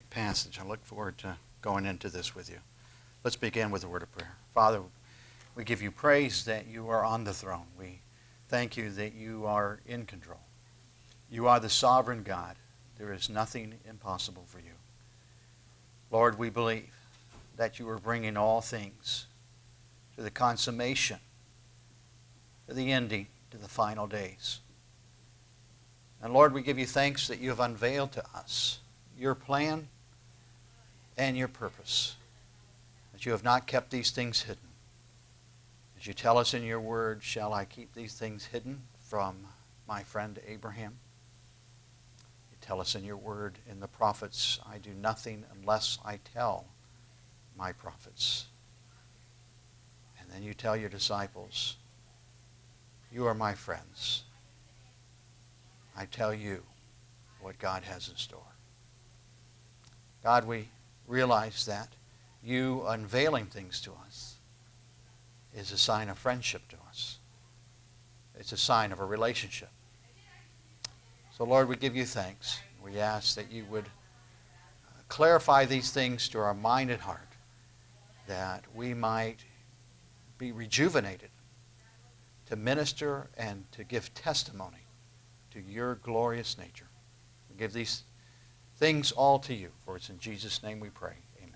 passage. I look forward to going into this with you. Let's begin with a word of prayer. Father, we give you praise that you are on the throne. We thank you that you are in control. You are the sovereign God. There is nothing impossible for you. Lord, we believe that you are bringing all things to the consummation, to the ending, to the final days. And Lord, we give you thanks that you have unveiled to us your plan and your purpose, that you have not kept these things hidden. As you tell us in your word, shall I keep these things hidden from my friend Abraham? You tell us in your word, in the prophets, I do nothing unless I tell my prophets. And then you tell your disciples, you are my friends. I tell you what God has in store. God, we realize that you unveiling things to us is a sign of friendship to us. It's a sign of a relationship. So, Lord, we give you thanks. We ask that you would clarify these things to our mind and heart, that we might be rejuvenated to minister and to give testimony to your glorious nature. We give these things all to you, for it's in Jesus' name we pray. Amen.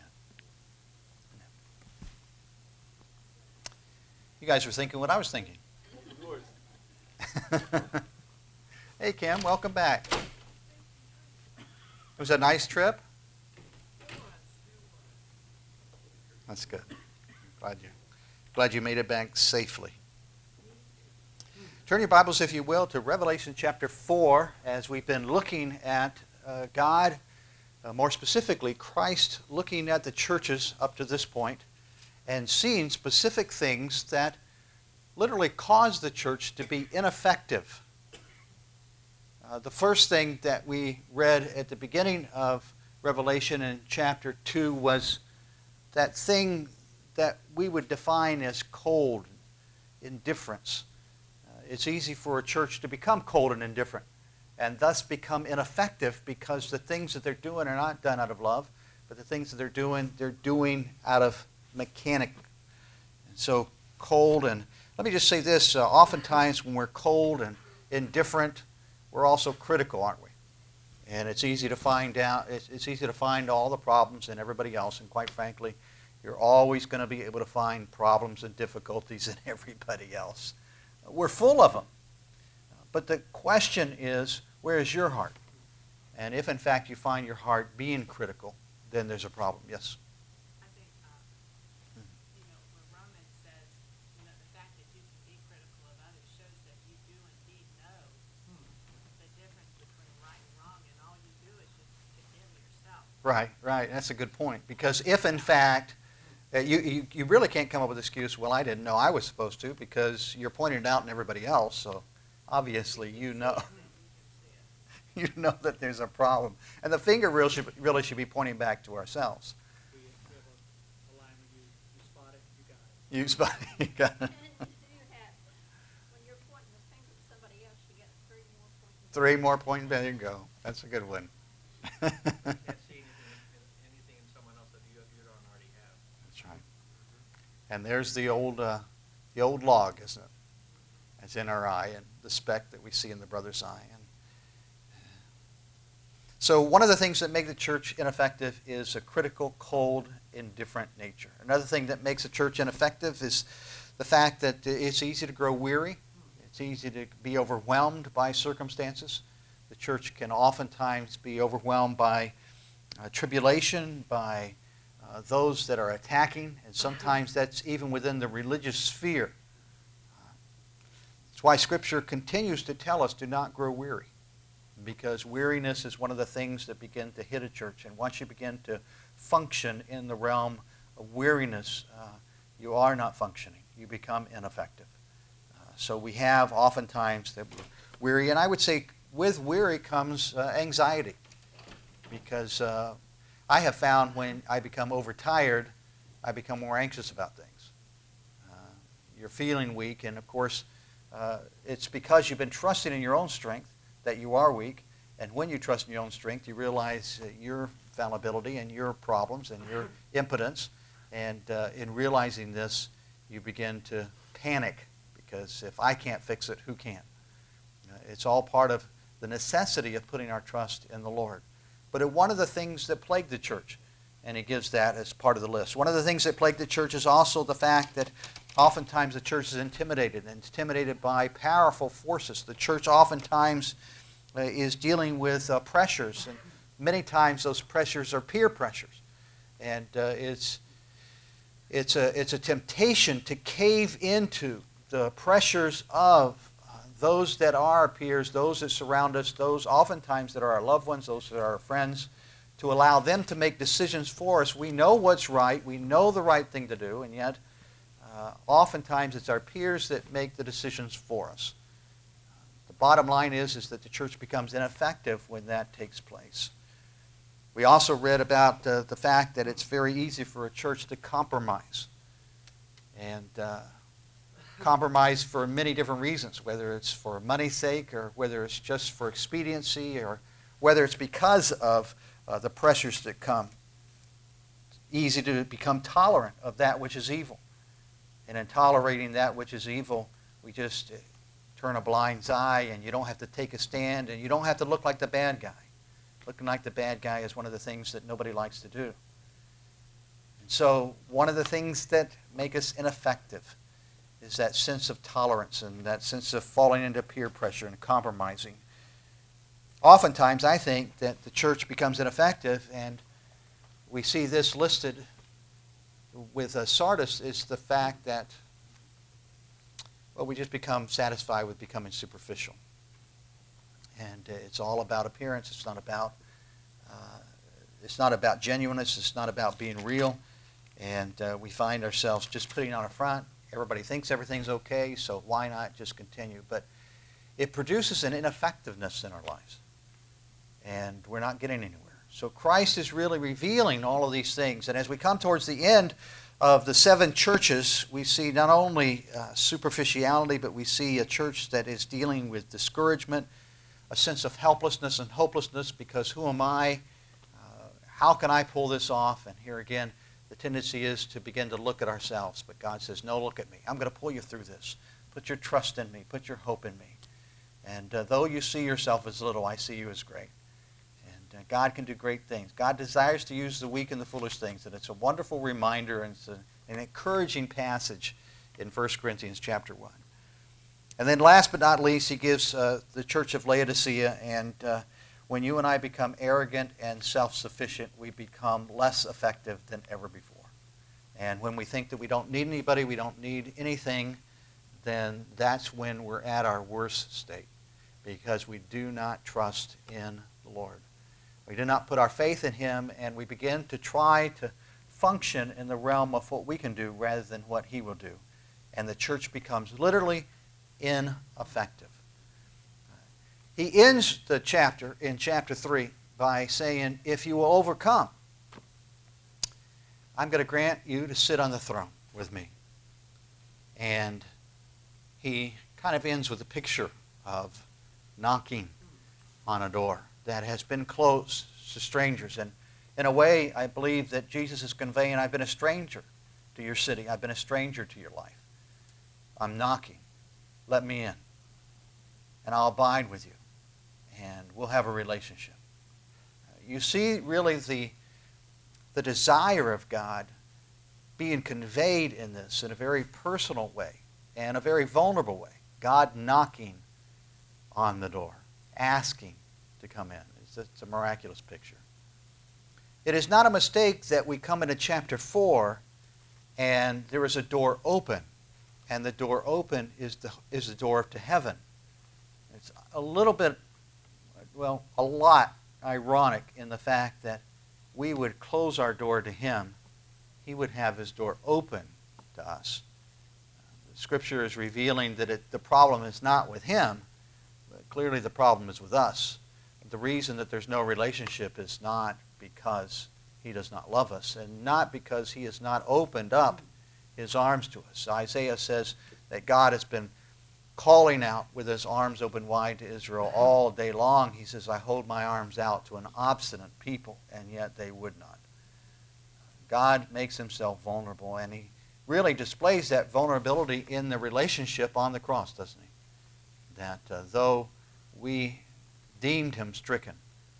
You guys are thinking what I was thinking. Hey, Kim, welcome back. It was a nice trip? That's good. Glad you made it back safely. Turn your Bibles, if you will, to Revelation chapter 4, as we've been looking at God, more specifically Christ, looking at the churches up to this point and seeing specific things that literally caused the church to be ineffective. The first thing that we read at the beginning of Revelation in chapter 2 was that thing that we would define as cold indifference. It's easy for a church to become cold and indifferent and thus become ineffective because the things that they're doing are not done out of love, but the things that they're doing out of mechanic. And so cold, and let me just say this, oftentimes when we're cold and indifferent, we're also critical, aren't we? And it's easy to find out, it's easy to find all the problems in everybody else, and quite frankly, you're always going to be able to find problems and difficulties in everybody else. We're full of them. But the question is, where is your heart? And if in fact you find your heart being critical, then there's a problem. Yes? I think, when Romans says, the fact that you can be critical of others shows that you do indeed know the difference between right and wrong, and all you do is just condemn yourself. Right. That's a good point. Because if in fact you really can't come up with an excuse, well, I didn't know I was supposed to, because you're pointing it out in everybody else, so obviously you know. You know that there's a problem. And the finger really should be pointing back to ourselves. We have a line where you spot it, you got it. You spot it, you got it. And when you're pointing the finger at somebody else, you get 3 more pointing. 3 more pointing, there you go. That's a good one. You can't see anything in someone else that you don't already have. That's right. And there's the old log, isn't it? That's in our eye, and the speck that we see in the brother's eye. And so one of the things that make the church ineffective is a critical, cold, indifferent nature. Another thing that makes a church ineffective is the fact that it's easy to grow weary. It's easy to be overwhelmed by circumstances. The church can oftentimes be overwhelmed by tribulation, by those that are attacking, and sometimes that's even within the religious sphere. That's why Scripture continues to tell us, do not grow weary, because weariness is one of the things that begin to hit a church. And once you begin to function in the realm of weariness, you are not functioning. You become ineffective. So we have oftentimes that we're weary, and I would say with weary comes anxiety, because I have found when I become overtired, I become more anxious about things. You're feeling weak, and of course, it's because you've been trusting in your own strength that you are weak. And when you trust in your own strength, you realize that you're fallibility and your problems and your impotence. And in realizing this, you begin to panic because if I can't fix it, who can? It's all part of the necessity of putting our trust in the Lord. But one of the things that plagued the church, and he gives that as part of the list. One of the things that plagued the church is also the fact that oftentimes the church is intimidated by powerful forces. The church oftentimes is dealing with pressures, and many times those pressures are peer pressures. And it's a temptation to cave into the pressures of those that are our peers, those that surround us, those oftentimes that are our loved ones, those that are our friends, to allow them to make decisions for us. We know what's right, we know the right thing to do, and yet oftentimes it's our peers that make the decisions for us. The bottom line is that the church becomes ineffective when that takes place. We also read about the fact that it's very easy for a church to compromise. And compromise for many different reasons, whether it's for money's sake or whether it's just for expediency or whether it's because of the pressures that come. It's easy to become tolerant of that which is evil. And in tolerating that which is evil, we just turn a blind eye, and you don't have to take a stand, and you don't have to look like the bad guy. Looking like the bad guy is one of the things that nobody likes to do. And so one of the things that make us ineffective is that sense of tolerance and that sense of falling into peer pressure and compromising. Oftentimes, I think that the church becomes ineffective, and we see this listed with Sardis, is the fact that, well, we just become satisfied with becoming superficial. And it's all about appearance. It's not about genuineness. It's not about being real. And we find ourselves just putting on a front. Everybody thinks everything's okay, so why not just continue? But it produces an ineffectiveness in our lives. And we're not getting anywhere. So Christ is really revealing all of these things. And as we come towards the end of the 7 churches, we see not only superficiality, but we see a church that is dealing with discouragement, a sense of helplessness and hopelessness, because who am I? How can I pull this off? And here again, the tendency is to begin to look at ourselves. But God says, no, look at me. I'm going to pull you through this. Put your trust in me. Put your hope in me. And though you see yourself as little, I see you as great. And God can do great things. God desires to use the weak and the foolish things. And it's a wonderful reminder, and it's an encouraging passage in 1 Corinthians chapter 1. And then last but not least, he gives the church of Laodicea. And when you and I become arrogant and self-sufficient, we become less effective than ever before. And when we think that we don't need anybody, we don't need anything, then that's when we're at our worst state, because we do not trust in the Lord. We do not put our faith in him, and we begin to try to function in the realm of what we can do rather than what he will do. And the church becomes literally ineffective. He ends the chapter in chapter 3 by saying, if you will overcome, I'm going to grant you to sit on the throne with me. And he kind of ends with a picture of knocking on a door that has been closed to strangers. And in a way, I believe that Jesus is conveying, I've been a stranger to your city. I've been a stranger to your life. I'm knocking. Let me in. And I'll abide with you. And we'll have a relationship. You see really the desire of God being conveyed in this in a very personal way and a very vulnerable way. God knocking on the door, asking to come in. It's a miraculous picture. It is not a mistake that we come into chapter 4 and there is a door open, and the door open is the door to heaven. It's a little bit, well, a lot ironic in the fact that we would close our door to him. He would have his door open to us. The Scripture is revealing that the problem is not with him, but clearly the problem is with us. The reason that there's no relationship is not because he does not love us, and not because he has not opened up his arms to us. Isaiah says that God has been calling out with his arms open wide to Israel all day long. He says, I hold my arms out to an obstinate people, and yet they would not. God makes himself vulnerable, and he really displays that vulnerability in the relationship on the cross, doesn't he? That though we deemed him stricken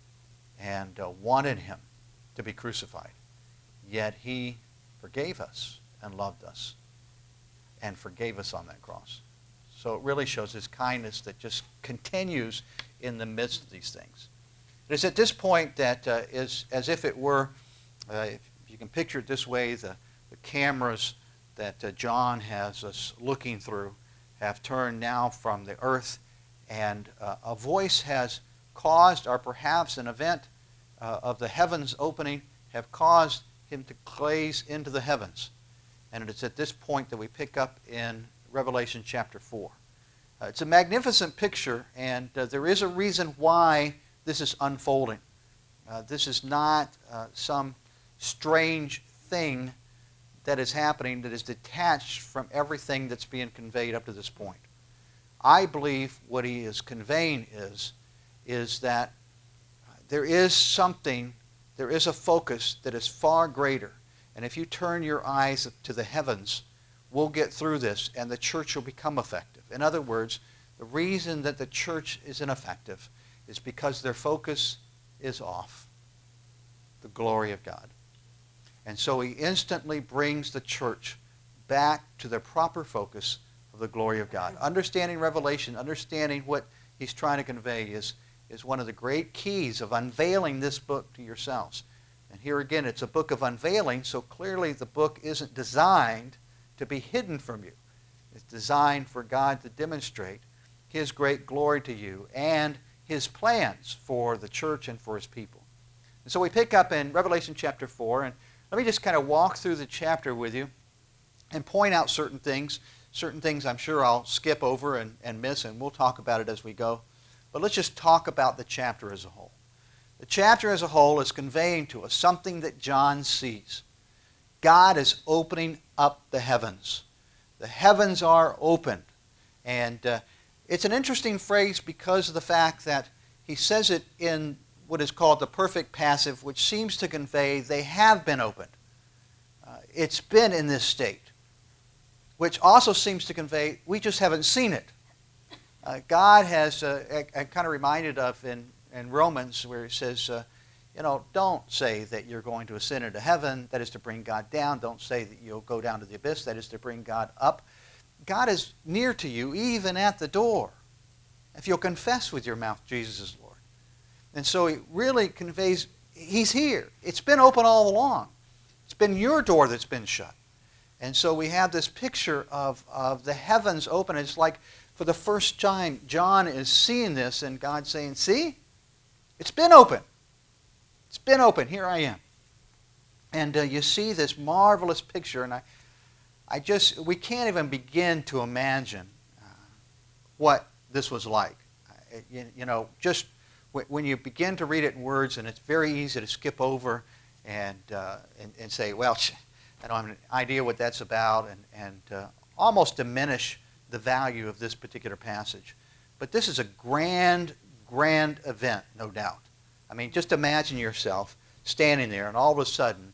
and wanted him to be crucified, yet he forgave us and loved us and forgave us on that cross. So it really shows his kindness that just continues in the midst of these things. It is at this point that is as if it were, if you can picture it this way, the cameras that John has us looking through have turned now from the earth, and a voice has caused, or perhaps an event of the heavens opening, have caused him to gaze into the heavens. And it's at this point that we pick up in Revelation chapter 4. It's a magnificent picture, and there is a reason why this is unfolding. This is not some strange thing that is happening that is detached from everything that's being conveyed up to this point. I believe what he is conveying is that there is something, there is a focus that is far greater. And if you turn your eyes to the heavens, we'll get through this and the church will become effective. In other words, the reason that the church is ineffective is because their focus is off the glory of God. And so he instantly brings the church back to their proper focus of the glory of God. Understanding Revelation, understanding what he's trying to convey is one of the great keys of unveiling this book to yourselves. And here again, it's a book of unveiling, so clearly the book isn't designed to be hidden from you. It's designed for God to demonstrate his great glory to you and his plans for the church and for his people. And so we pick up in Revelation chapter 4, and let me just kind of walk through the chapter with you and point out certain things. Certain things I'm sure I'll skip over and miss, and we'll talk about it as we go. But let's just talk about the chapter as a whole. The chapter as a whole is conveying to us something that John sees. God is opening up the heavens. The heavens are opened. And it's an interesting phrase because of the fact that he says it in what is called the perfect passive, which seems to convey they have been opened. It's been in this state, which also seems to convey we just haven't seen it. God has, I'm kind of reminded of in Romans where he says, don't say that you're going to ascend into heaven, that is to bring God down. Don't say that you'll go down to the abyss, that is to bring God up. God is near to you, even at the door, if you'll confess with your mouth Jesus is Lord. And so he really conveys, he's here. It's been open all along. It's been your door that's been shut. And so we have this picture of the heavens open. It's like for the first time, John is seeing this and God's saying, see, it's been open. It's been open. Here I am. And you see this marvelous picture, and we can't even begin to imagine what this was like. Just when you begin to read it in words, and it's very easy to skip over and say, well, I don't have an idea what that's about, and almost diminish the value of this particular passage. But this is a grand event, no doubt. I mean, just imagine yourself standing there, and all of a sudden,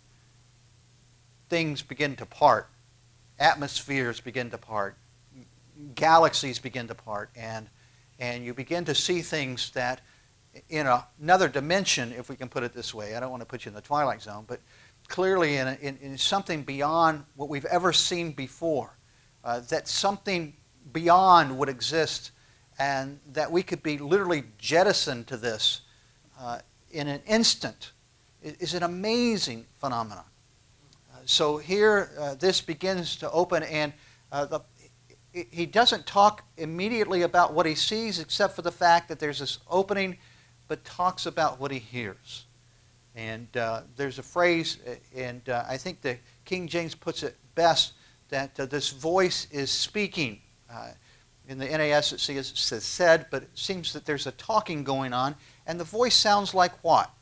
things begin to part. Atmospheres begin to part. Galaxies begin to part. And you begin to see things that in another dimension, if we can put it this way. I don't want to put you in the Twilight Zone, but clearly in something beyond what we've ever seen before. That something beyond would exist, and that we could be literally jettisoned to this in an instant is an amazing phenomenon. So here this begins to open, and he doesn't talk immediately about what he sees except for the fact that there's this opening, but talks about what he hears. And there's a phrase, and I think the King James puts it best, that this voice is speaking. In the NAS it says said, but it seems that there's a talking going on, and the voice sounds like what?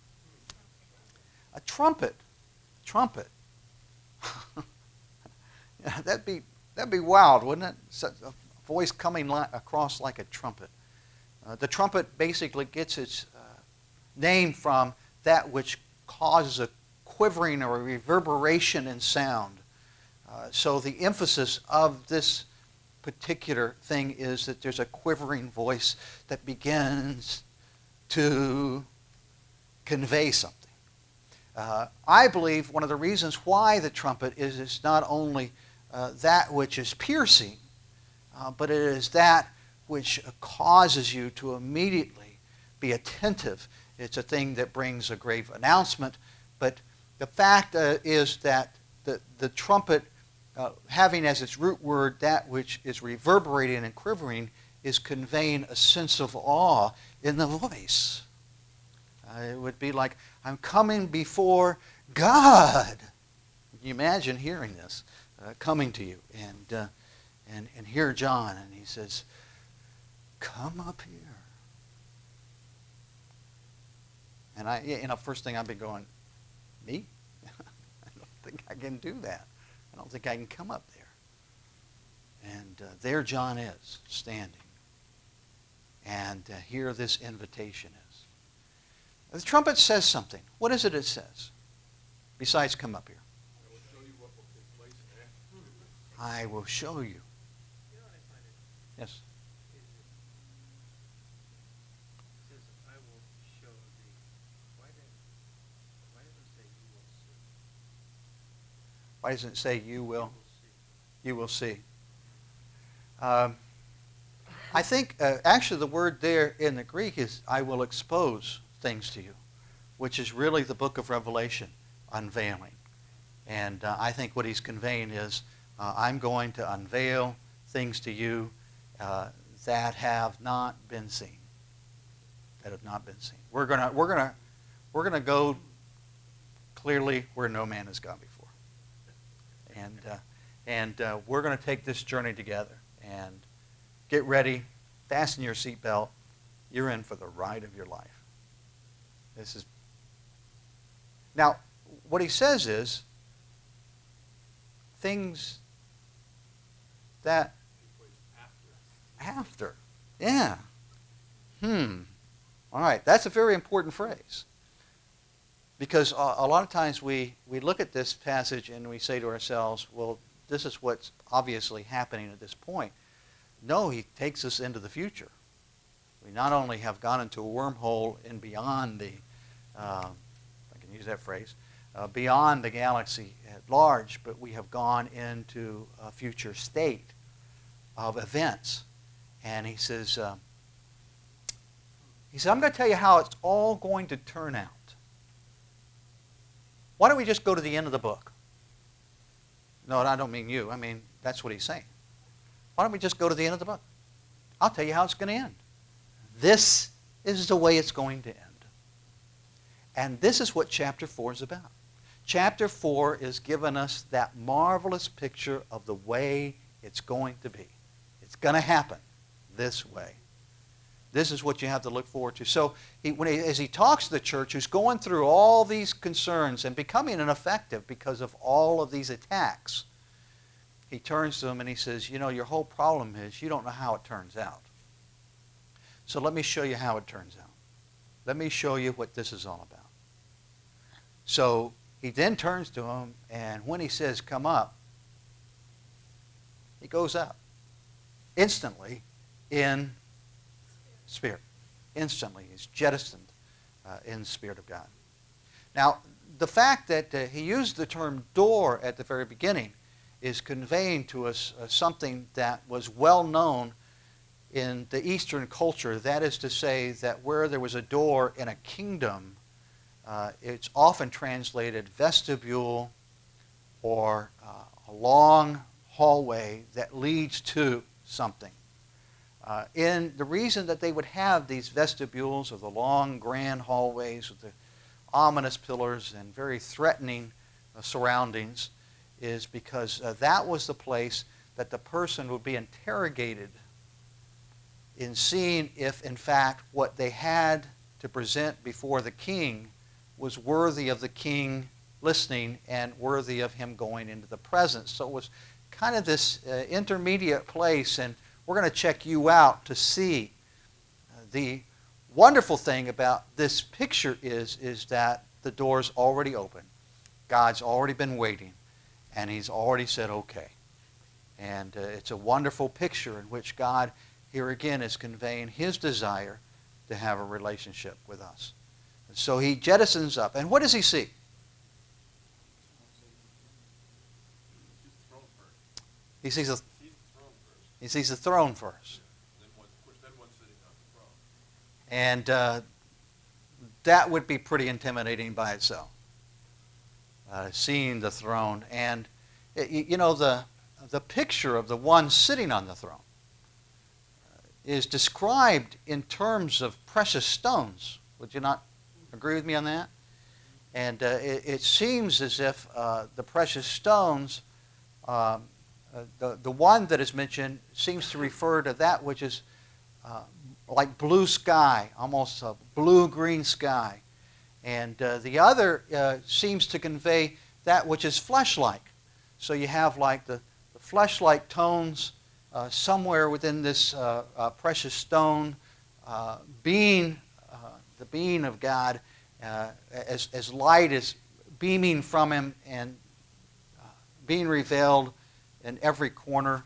A trumpet. Trumpet. That'd be wild, wouldn't it? A voice coming across like a trumpet. The trumpet basically gets its name from that which causes a quivering or a reverberation in sound. So the emphasis of this particular thing is that there's a quivering voice that begins to convey something. I believe one of the reasons why the trumpet is not only that which is piercing, but it is that which causes you to immediately be attentive. It's a thing that brings a grave announcement, but the fact is that the trumpet, having as its root word that which is reverberating and quivering, is conveying a sense of awe in the voice. It would be like, I'm coming before God. Can you imagine hearing this coming to you? And hear John, and he says, come up here. And first thing I'd be going, me? I don't think I can do that. I don't think I can come up there. And there John is, standing. And here this invitation is. The trumpet says something. What is it says? Besides come up here. I will show you what will take place after. I will show you. You know what I find it Yes. is it says, I will show thee. Why doesn't it say you will see? Why doesn't it say you will? You will see. You will see. I think actually the word there in the Greek is I will expose things to you, which is really the book of Revelation, unveiling. And I think what he's conveying is I'm going to unveil things to you that have not been seen. That have not been seen. We're gonna go clearly where no man has gone before. And we're going to take this journey together. And get ready, fasten your seatbelt. You're in for the ride of your life. This is now what he says is things that after. Yeah. All right, that's a very important phrase. Because a lot of times we look at this passage and we say to ourselves, well, this is what's obviously happening at this point. No, he takes us into the future. We not only have gone into a wormhole and beyond the, if I can use that phrase, beyond the galaxy at large, but we have gone into a future state of events. And he says, I'm going to tell you how it's all going to turn out. Why don't we just go to the end of the book? No, I don't mean you. I mean, that's what he's saying. Why don't we just go to the end of the book? I'll tell you how it's going to end. This is the way it's going to end. And this is what chapter 4 is about. Chapter 4 is giving us that marvelous picture of the way it's going to be. It's going to happen this way. This is what you have to look forward to. So as he talks to the church who's going through all these concerns and becoming ineffective because of all of these attacks, he turns to them and he says, you know, your whole problem is you don't know how it turns out. So let me show you how it turns out. Let me show you what this is all about. So he then turns to him, and when he says, come up, he goes up instantly in spirit. Instantly. He's jettisoned in the Spirit of God. Now, the fact that he used the term door at the very beginning is conveying to us something that was well known in the Eastern culture. That is to say that where there was a door in a kingdom, it's often translated vestibule or a long hallway that leads to something. In the reason that they would have these vestibules or the long grand hallways with the ominous pillars and very threatening surroundings is because that was the place that the person would be interrogated in seeing if, in fact, what they had to present before the king was worthy of the king listening and worthy of him going into the presence. So it was kind of this intermediate place, and we're going to check you out to see. The wonderful thing about this picture is that the door's already open. God's already been waiting, and he's already said okay. And it's a wonderful picture in which God, here again, is conveying his desire to have a relationship with us. And so he jettisons up. And what does he see? He sees the throne first. Then one's sitting on the throne. And that would be pretty intimidating by itself, seeing the throne. And, the picture of the one sitting on the throne is described in terms of precious stones. Would you not agree with me on that? And it seems as if the precious stones, the one that is mentioned seems to refer to that which is like blue sky, almost a blue-green sky. And the other seems to convey that which is flesh-like. So you have like the flesh-like tones somewhere within this precious stone being, the being of God, as light is beaming from him and being revealed in every corner,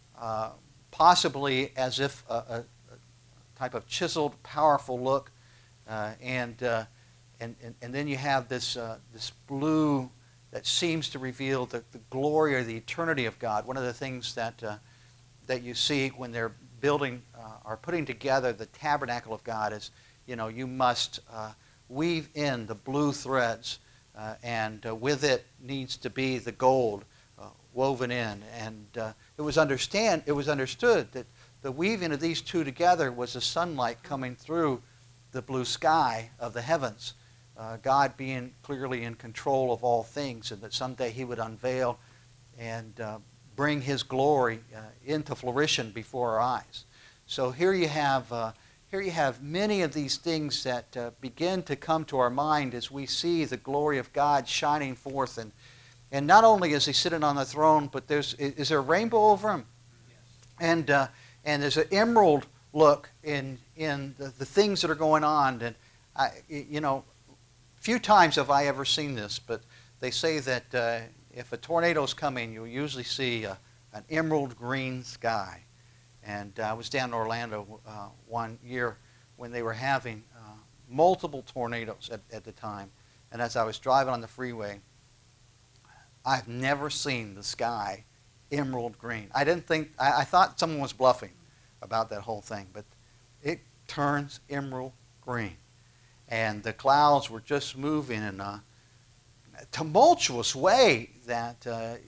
possibly as if a type of chiseled, powerful look, and then you have this blue that seems to reveal the glory or the eternity of God. One of the things that you see when they're building or putting together the tabernacle of God is, you must weave in the blue threads, and with it needs to be the gold woven in. And it was understood that the weaving of these two together was the sunlight coming through the blue sky of the heavens. God being clearly in control of all things, and that someday he would unveil and bring his glory into fruition before our eyes. So here you have many of these things that begin to come to our mind as we see the glory of God shining forth. And not only is he sitting on the throne, but is there a rainbow over him? Yes. And there's an emerald look in the things that are going on. And few times have I ever seen this, but they say that if a tornado's coming, you'll usually see an emerald green sky. And I was down in Orlando one year when they were having multiple tornadoes at the time. And as I was driving on the freeway, I've never seen the sky emerald green. I thought someone was bluffing about that whole thing, but it turns emerald green. And the clouds were just moving in a tumultuous way that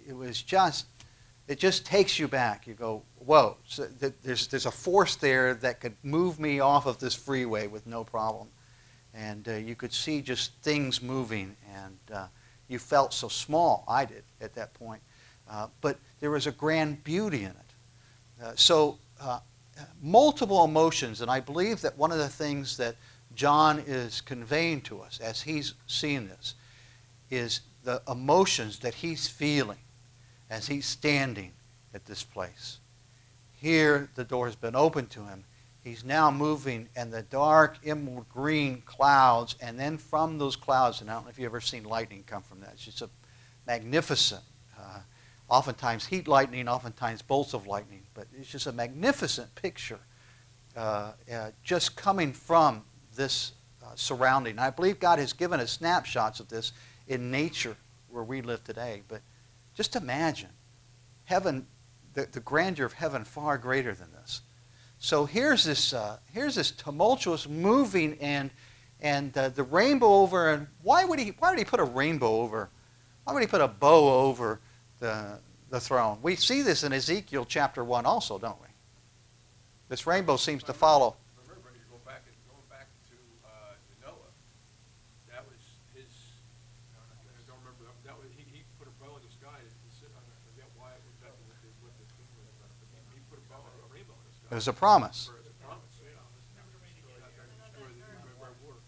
it just takes you back. You go, whoa, so there's a force there that could move me off of this freeway with no problem. And you could see just things moving, and you felt so small. I did at that point. But there was a grand beauty in it. So multiple emotions, and I believe that one of the things that John is conveying to us as he's seeing this is the emotions that he's feeling as he's standing at this place. Here, the door has been opened to him. He's now moving, and the dark emerald green clouds, and then from those clouds, and I don't know if you've ever seen lightning come from that. It's just a magnificent, oftentimes heat lightning, oftentimes bolts of lightning, but it's just a magnificent picture just coming from this surrounding. I believe God has given us snapshots of this in nature where we live today, but just imagine heaven, the grandeur of heaven far greater than this. So here's this tumultuous moving and the rainbow over. And why would he put a rainbow over? Why would he put a bow over the throne? We see this in Ezekiel chapter 1 also, don't we? This rainbow seems to follow. Remember, you're going back to Noah. That was his. I don't remember. That was he put a bow in the sky to sit on. I forget why exactly what the thing was about. But he put a rainbow in the sky. It was a promise. As a promise, yeah. Where water.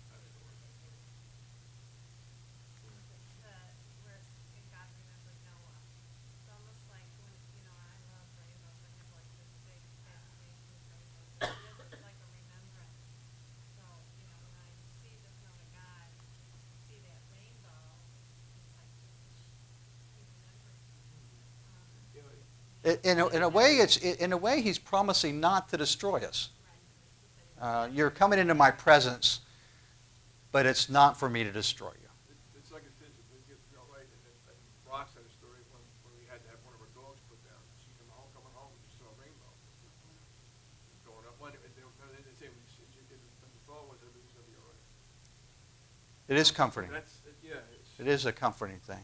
Where God remembered Noah. It's almost like when, I love rainbows. I have like this big In a way, in a way, he's promising not to destroy us. You're coming into my presence, but it's not for me to destroy you. It's like right, and Rox had a story when we had to have one of our dogs put down. She coming home, and she saw a rainbow. It's going up. They say when the thought was everything's going to be all right. It is comforting. Yeah. It is a comforting thing.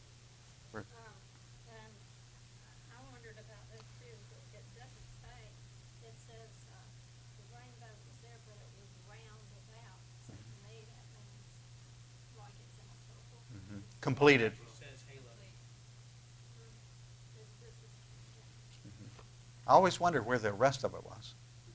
And I wondered about this too. It doesn't say, it says the rainbow was there, but it was round about. So to me, that means like it's in a circle. Completed. It says halo. This is, yeah. I always wondered where the rest of it was.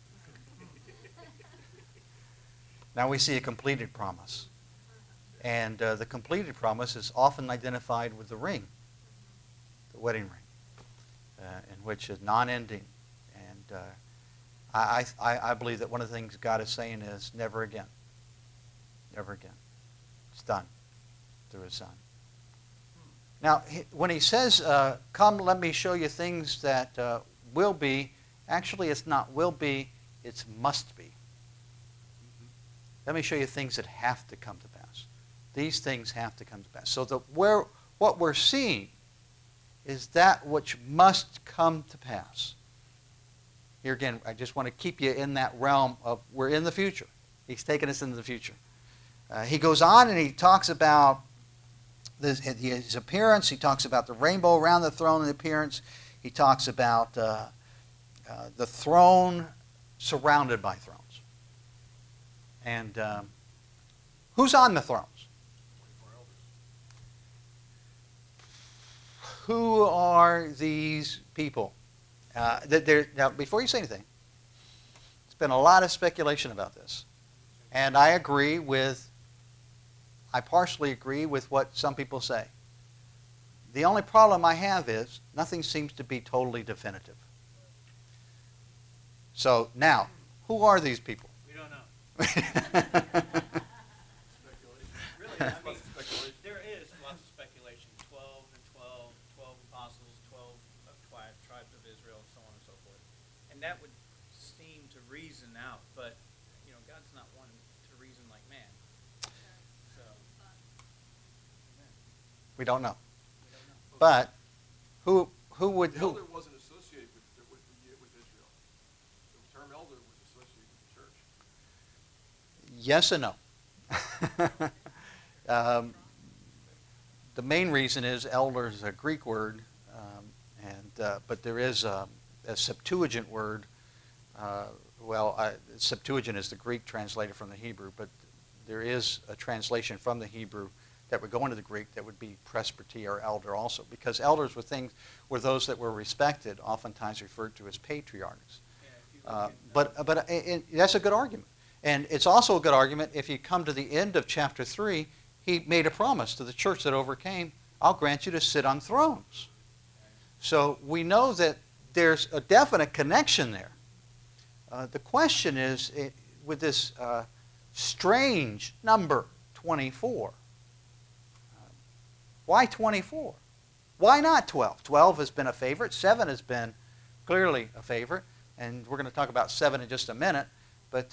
Now we see a completed promise. And the completed promise is often identified with the ring, the wedding ring, in which is non-ending. And I believe that one of the things God is saying is never again. Never again. It's done through His Son. Now, when He says, come, let me show you things that will be, actually it's not will be, it's must be. Let me show you things that have to come to pass. These things have to come to pass. So what we're seeing is that which must come to pass. Here again, I just want to keep you in that realm of we're in the future. He's taking us into the future. He goes on and he talks about his appearance. He talks about the rainbow around the throne and the appearance. He talks about the throne surrounded by thrones. And who's on the thrones? 24 elders. Who are these people? Now, before you say anything, there's been a lot of speculation about this. And I partially agree with what some people say. The only problem I have is nothing seems to be totally definitive. So now, who are these people? We don't know. Speculation. Really, I mean, Lots of speculation. there is lots of speculation. 12 and 12, 12 apostles, 12 tribes of Israel, and so on and so forth. And that would seem to reason out, but, God's not one to reason like man. So, We don't know. we don't know. But who would The who? elder wasn't associated with Israel. The term elder was associated with the church. Yes and no. The main reason is elder is a Greek word, but there is a Septuagint word. Septuagint is the Greek translated from the Hebrew, but there is a translation from the Hebrew that would go into the Greek that would be presbyter or elder also, because elders were those that were respected, oftentimes referred to as patriarchs. Yeah, if you look at, That's a good argument. And it's also a good argument if you come to the end of chapter 3, he made a promise to the church that overcame, I'll grant you to sit on thrones. So we know that there's a definite connection there. The question is, with this strange number, 24, why 24? Why not 12? 12 has been a favorite. 7 has been clearly a favorite. And we're going to talk about 7 in just a minute. But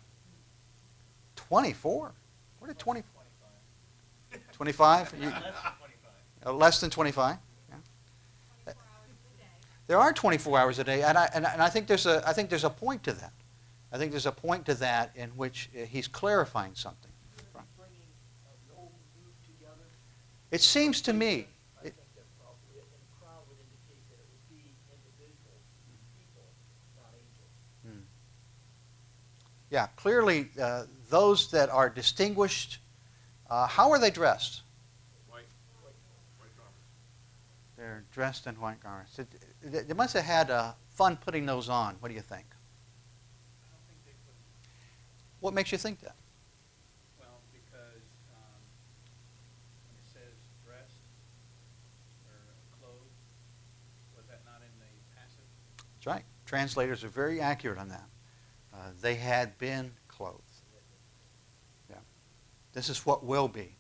24? Where did 20? 25? 25. Less than 25? Yeah. 24 hours a day. There are 24 hours a day, and I think there's a point to that. I think there's a point to that in which he's clarifying something. Bringing the old and new together. It seems to me, I think that probably, and the crowd would indicate that it would be individual people, not angels. yeah, clearly those that are distinguished, how are they dressed? White garments. They're dressed in white garments. They must have had fun putting those on. What do you think? I don't think they put them on. What makes you think that? Well, because when it says dressed or clothed, was that not in the passive? That's right. Translators are very accurate on that. They had been clothed. Yeah. This is what will be.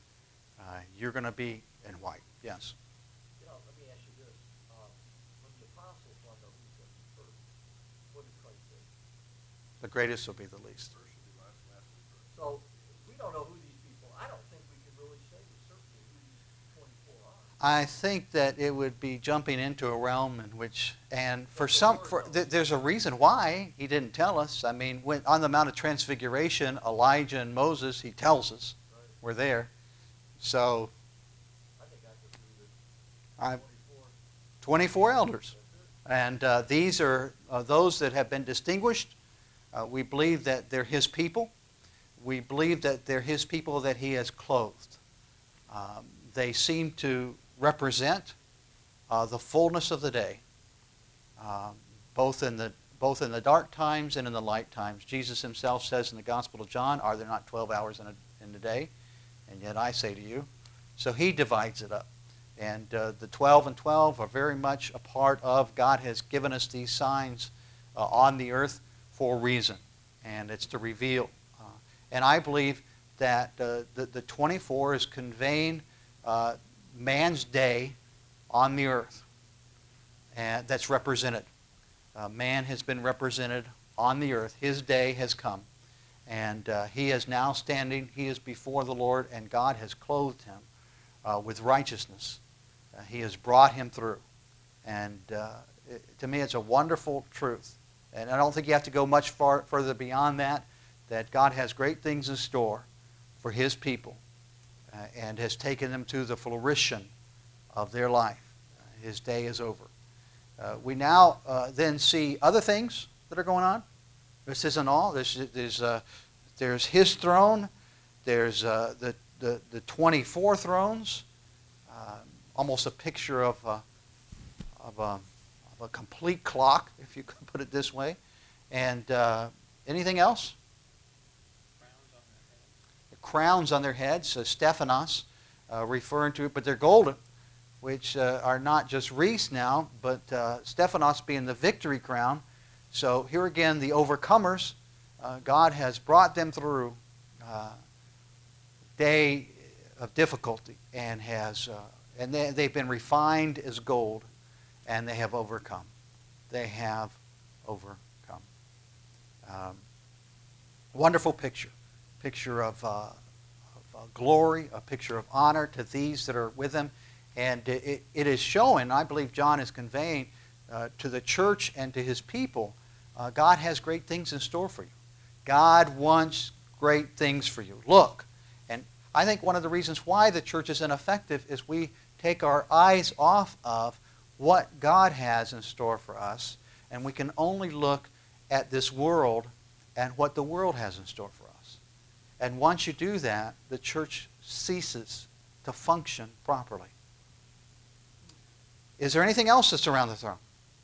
You're going to be in white. Yes. Let me ask you this. When you The greatest will be the least. First will be last, last will be first. So, we don't know who these people, I don't think we can really say with certainty who these 24 are. I think that it would be jumping into a realm in which, and there's a reason why he didn't tell us. I mean, when on the Mount of Transfiguration, Elijah and Moses, he tells us Right. were there. So, I think I could prove it. I 24. 24 elders. That's it. And these are those that have been distinguished. We believe that they're his people. We believe that they're his people that he has clothed. They seem to represent the fullness of the day, both in the dark times and in the light times. Jesus himself says in the Gospel of John, "Are there not 12 hours in a day? And yet I say to you." So he divides it up. And the 12 and 12 are very much a part of God has given us these signs on the earth for a reason, and it's to reveal. And I believe that the 24 is conveying man's day on the earth, and that's represented. Man has been represented on the earth. His day has come, and he is now standing. He is before the Lord, and God has clothed him with righteousness. He has brought him through. And to me, it's a wonderful truth. And I don't think you have to go much further beyond that God has great things in store for his people and has taken them to the flourishing of their life. His day is over. We now then see other things that are going on. This isn't all. There's his throne. There's the 24 thrones. Almost a picture of a complete clock, if you could put it this way. And anything else? Crowns on their heads. The crowns on their heads, Stephanos, referring to it, but they're golden, which are not just wreaths now, but Stephanos being the victory crown. So here again, the overcomers, God has brought them through day of difficulty and they've been refined as gold, and they have overcome. They have overcome. Wonderful picture of glory, a picture of honor to these that are with them. And it is showing, I believe John is conveying to the church and to his people, God has great things in store for you. God wants great things for you. Look, and I think one of the reasons why the church is ineffective is we take our eyes off of what God has in store for us, and we can only look at this world and what the world has in store for us. And once you do that, the church ceases to function properly. Is there anything else that's around the throne?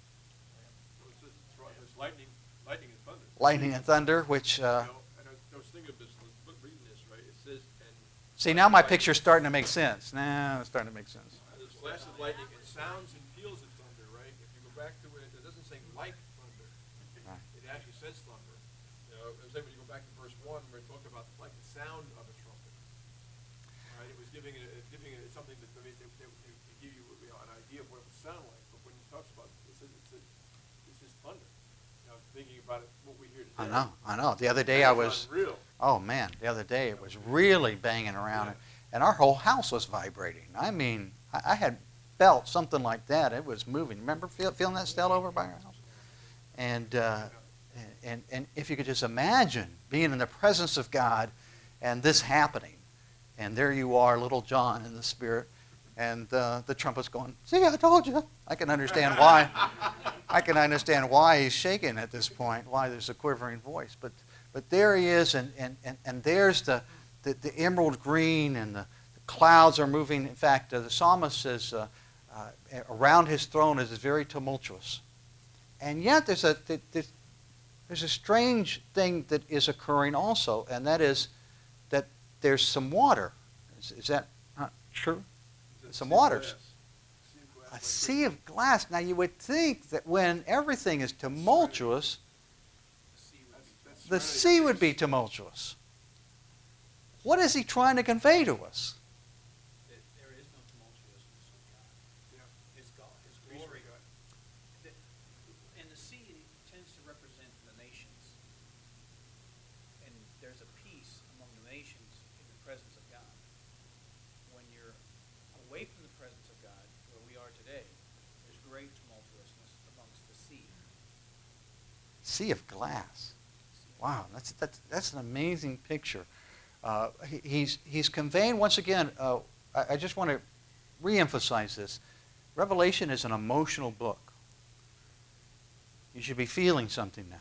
There's lightning and thunder. Lightning and thunder, which... And I was thinking of this, reading this, right? It says, and... See, now my picture's starting to make sense. Now it's starting to make sense. There's flashes of lightning, it sounds and feels of thunder, right? If you go back to it, it doesn't say like thunder. Right. It actually says thunder. You know, it was like when you go back to verse 1 where it talked about like the sound of a trumpet. Right? It was giving it something that to give you, an idea of what it would sound like. But when it talks about it, it's just thunder. You know, thinking about it, what we hear today. I know. The other day I was... Unreal. Oh, man. The other day it was really banging around. And our whole house was vibrating. I mean, I had felt something like that. It was moving. Remember feeling that still over by our house? And if you could just imagine being in the presence of God and this happening. And there you are, little John in the Spirit. And the trumpet's going, see, I told you. I can understand why. I can understand why he's shaking at this point, why there's a quivering voice. But there he is, and there's the emerald green, and the clouds are moving. In fact, the psalmist says around his throne is very tumultuous. And yet there's a strange thing that is occurring also, and that is that there's some water. Is that not true? Some waters. A sea of glass. Now you would think that when everything is tumultuous, the sea would be tumultuous. What is he trying to convey to us? That there is no tumultuousness of God. Yeah. His God, His glory. And the sea tends to represent the nations. Sea of glass. Wow, that's an amazing picture. He's conveying, once again, I just want to reemphasize this. Revelation is an emotional book. You should be feeling something now.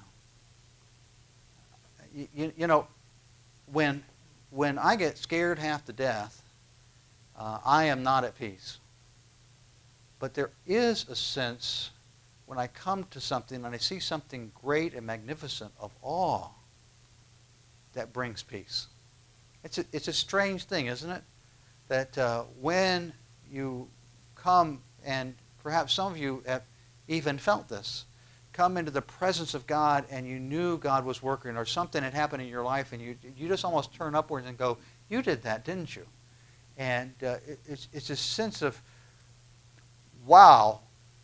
You know, when I get scared half to death, I am not at peace. But there is a sense when I come to something and I see something great and magnificent of awe that brings peace. It's a strange thing, isn't it? That when you come, and perhaps some of you have even felt this, come into the presence of God and you knew God was working, or something had happened in your life and you just almost turn upwards and go, you did that, didn't you? And it's a sense of, wow,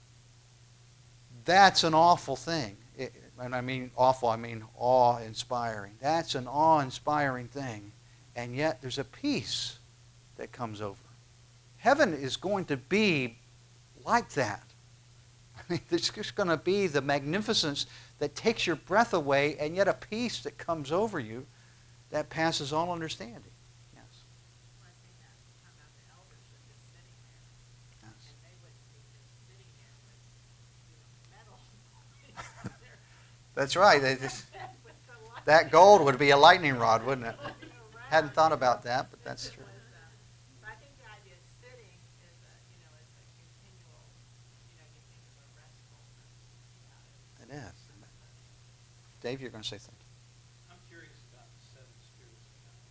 that's an awful thing. And I mean awful, I mean awe-inspiring. That's an awe-inspiring thing. And yet there's a peace that comes over. Heaven is going to be like that. I mean, there's just going to be the magnificence that takes your breath away, and yet a peace that comes over you that passes all understanding. Yes. Well, I think that talking about the elders are just sitting there, Yes. and they wouldn't be just sitting there with, metal. That's right. They just, With the light. that gold would be a lightning rod, wouldn't it? Around. Hadn't thought about that, but that's Since it true. was, I think the idea of sitting is a, is a continual, you think of a restfulness about it. It is. Dave, you're going to say something. I'm curious about the seven spirits of God.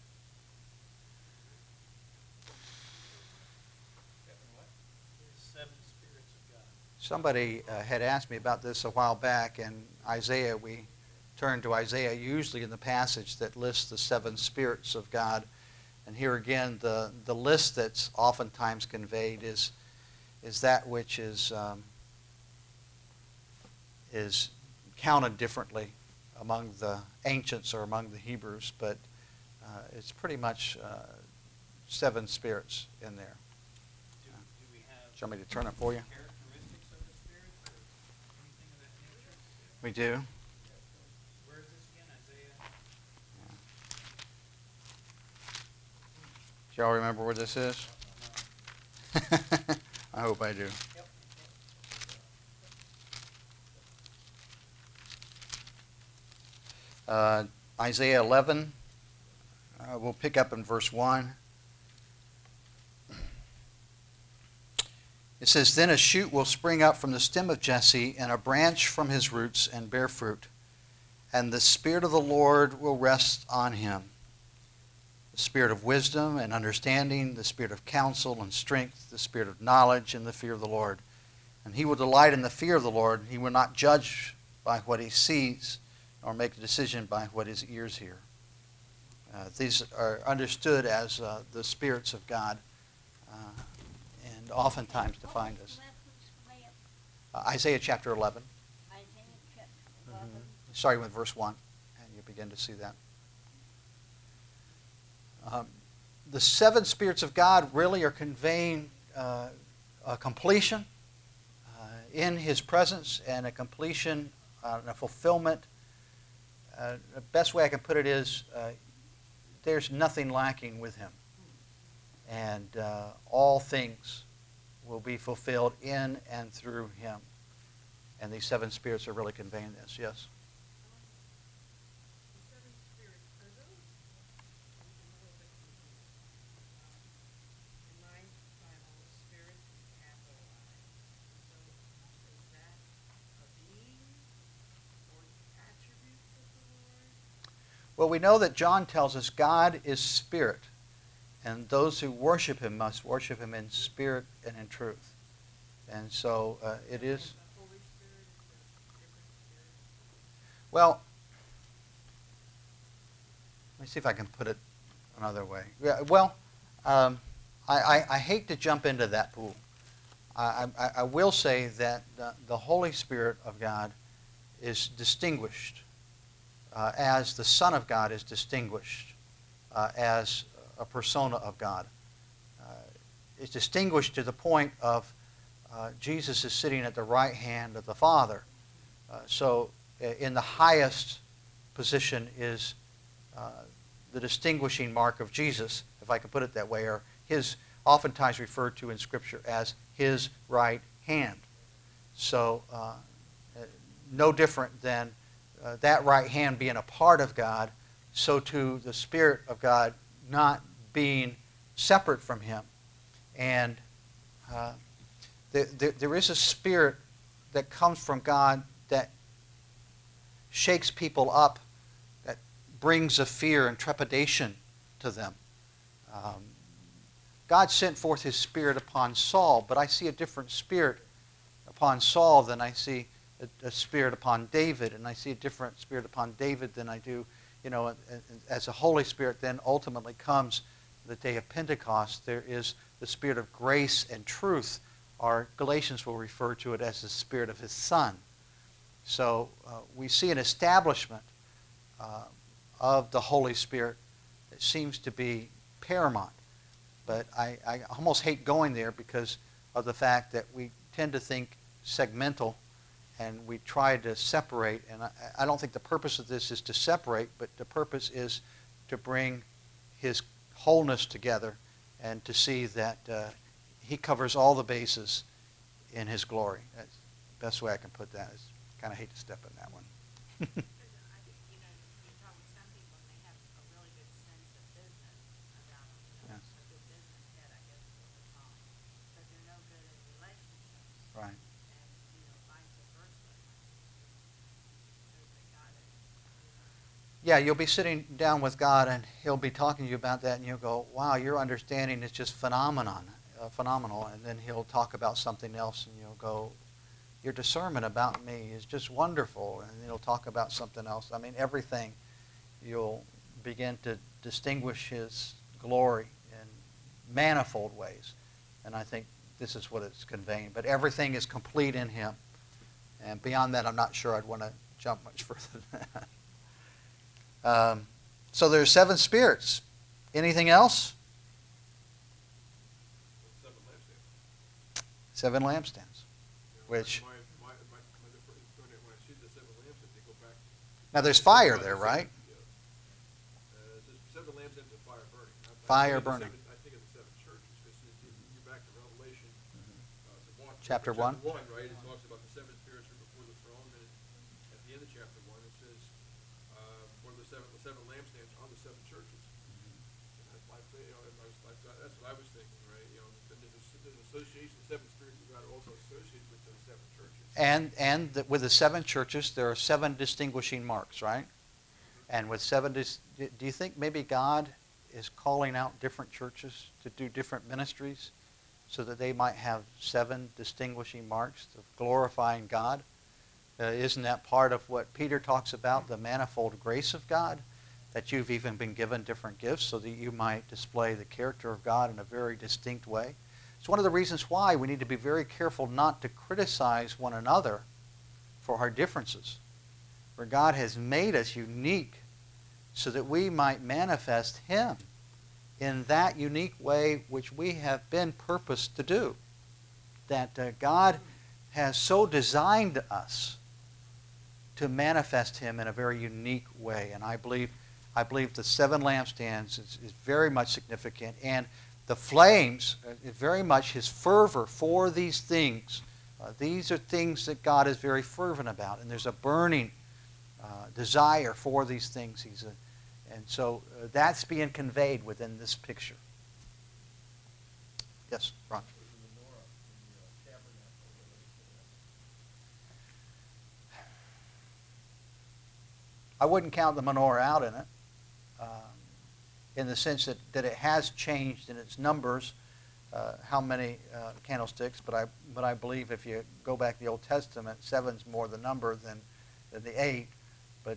The seven spirits of God. Somebody had asked me about this a while back, and Isaiah, we turn to Isaiah usually in the passage that lists the seven spirits of God. And here again, the list that's oftentimes conveyed is that which is counted differently among the ancients or among the Hebrews, but it's pretty much seven spirits in there. Do we have Do you want me to turn it for you? characteristics of the spirits or anything of that nature? We do. Where is this again, Isaiah? Do y'all remember where this is? I hope I do. Isaiah 11, we'll pick up in verse 1. It says, "Then a shoot will spring up from the stem of Jesse, and a branch from his roots, and bear fruit. And the Spirit of the Lord will rest on him, the Spirit of wisdom and understanding, the Spirit of counsel and strength, the Spirit of knowledge and the fear of the Lord. And he will delight in the fear of the Lord. He will not judge by what he sees, nor make a decision by what his ears hear." These are understood as the spirits of God, and oftentimes defined as Isaiah chapter 11. Starting with verse 1, and you begin to see that. The seven spirits of God really are conveying a completion in his presence, and a completion and a fulfillment. The best way I can put it is there's nothing lacking with him. And all things will be fulfilled in and through him. And these seven spirits are really conveying this. Yes? The seven spirits, are those, I'm a little bit confused. In my Bible, the spirits is capitalized. So is that a being or the attributes of the Lord? Well, we know that John tells us God is spirit, and those who worship him must worship him in spirit and in truth. And so it is. The Holy Spirit is a different spirit. Well, let me see if I can put it another way. Yeah, well, I hate to jump into that pool. I will say that the Holy Spirit of God is distinguished as the Son of God is distinguished as a persona of God. It's distinguished to the point of Jesus is sitting at the right hand of the Father. So in the highest position is the distinguishing mark of Jesus, if I can put it that way, or his, oftentimes referred to in Scripture as his right hand. So no different than that right hand being a part of God, so too the Spirit of God not being separate from him. And there is a spirit that comes from God that shakes people up, that brings a fear and trepidation to them. God sent forth his Spirit upon Saul, but I see a different spirit upon Saul than I see a spirit upon David, and I see a different spirit upon David than I do, as the Holy Spirit then ultimately comes the day of Pentecost. There is the Spirit of grace and truth, or Galatians will refer to it as the Spirit of his Son. So we see an establishment of the Holy Spirit that seems to be paramount. But I almost hate going there because of the fact that we tend to think segmental, and we try to separate. And I don't think the purpose of this is to separate, but the purpose is to bring his wholeness together and to see that he covers all the bases in his glory. That's the best way I can put that. I kind of hate to step in that one. I think, you talk with some people and they have a really good sense of business about them, Yes. a good business head, I guess is what we call them. But they're no good in relationships. Right. And, vice versa. Shows that God is, Yeah, you'll be sitting down with God, and he'll be talking to you about that, and you'll go, wow, your understanding is just phenomenal. And then he'll talk about something else, and you'll go, your discernment about me is just wonderful. And he'll talk about something else. I mean, everything, you'll begin to distinguish his glory in manifold ways. And I think this is what it's conveying. But everything is complete in him. And beyond that, I'm not sure I'd want to jump much further than that. So there's 7 spirits. Anything else? 7 lampstands. Which, When I see the 7 lampstands, they go back. now there's fire there, right? It says 7 lampstands and fire burning. Fire burning. I think of the 7 churches, because you're back to Revelation. Chapter 1. Right? It talks about the 7 spirits are before the throne, and at the end of chapter 1, it says, what are the seven lampstands are the 7 churches. And that's that's what I was thinking, right? There's an association, the 7 spirits of God are also associated with those 7 churches. And with the 7 churches, there are 7 distinguishing marks, right? And with 7, do you think maybe God is calling out different churches to do different ministries so that they might have 7 distinguishing marks of glorifying God? Isn't that part of what Peter talks about, the manifold grace of God? That you've even been given different gifts so that you might display the character of God in a very distinct way. It's one of the reasons why we need to be very careful not to criticize one another for our differences. For God has made us unique so that we might manifest him in that unique way which we have been purposed to do. That God has so designed us to manifest him in a very unique way. And I believe the 7 lampstands is very much significant. And the flames is very much his fervor for these things. These are things that God is very fervent about. And there's a burning desire for these things. And so that's being conveyed within this picture. Yes, Ron. I wouldn't count the menorah out in it, in the sense that it has changed in its numbers, how many candlesticks. But I believe if you go back to the Old Testament, 7's more the number than the 8. But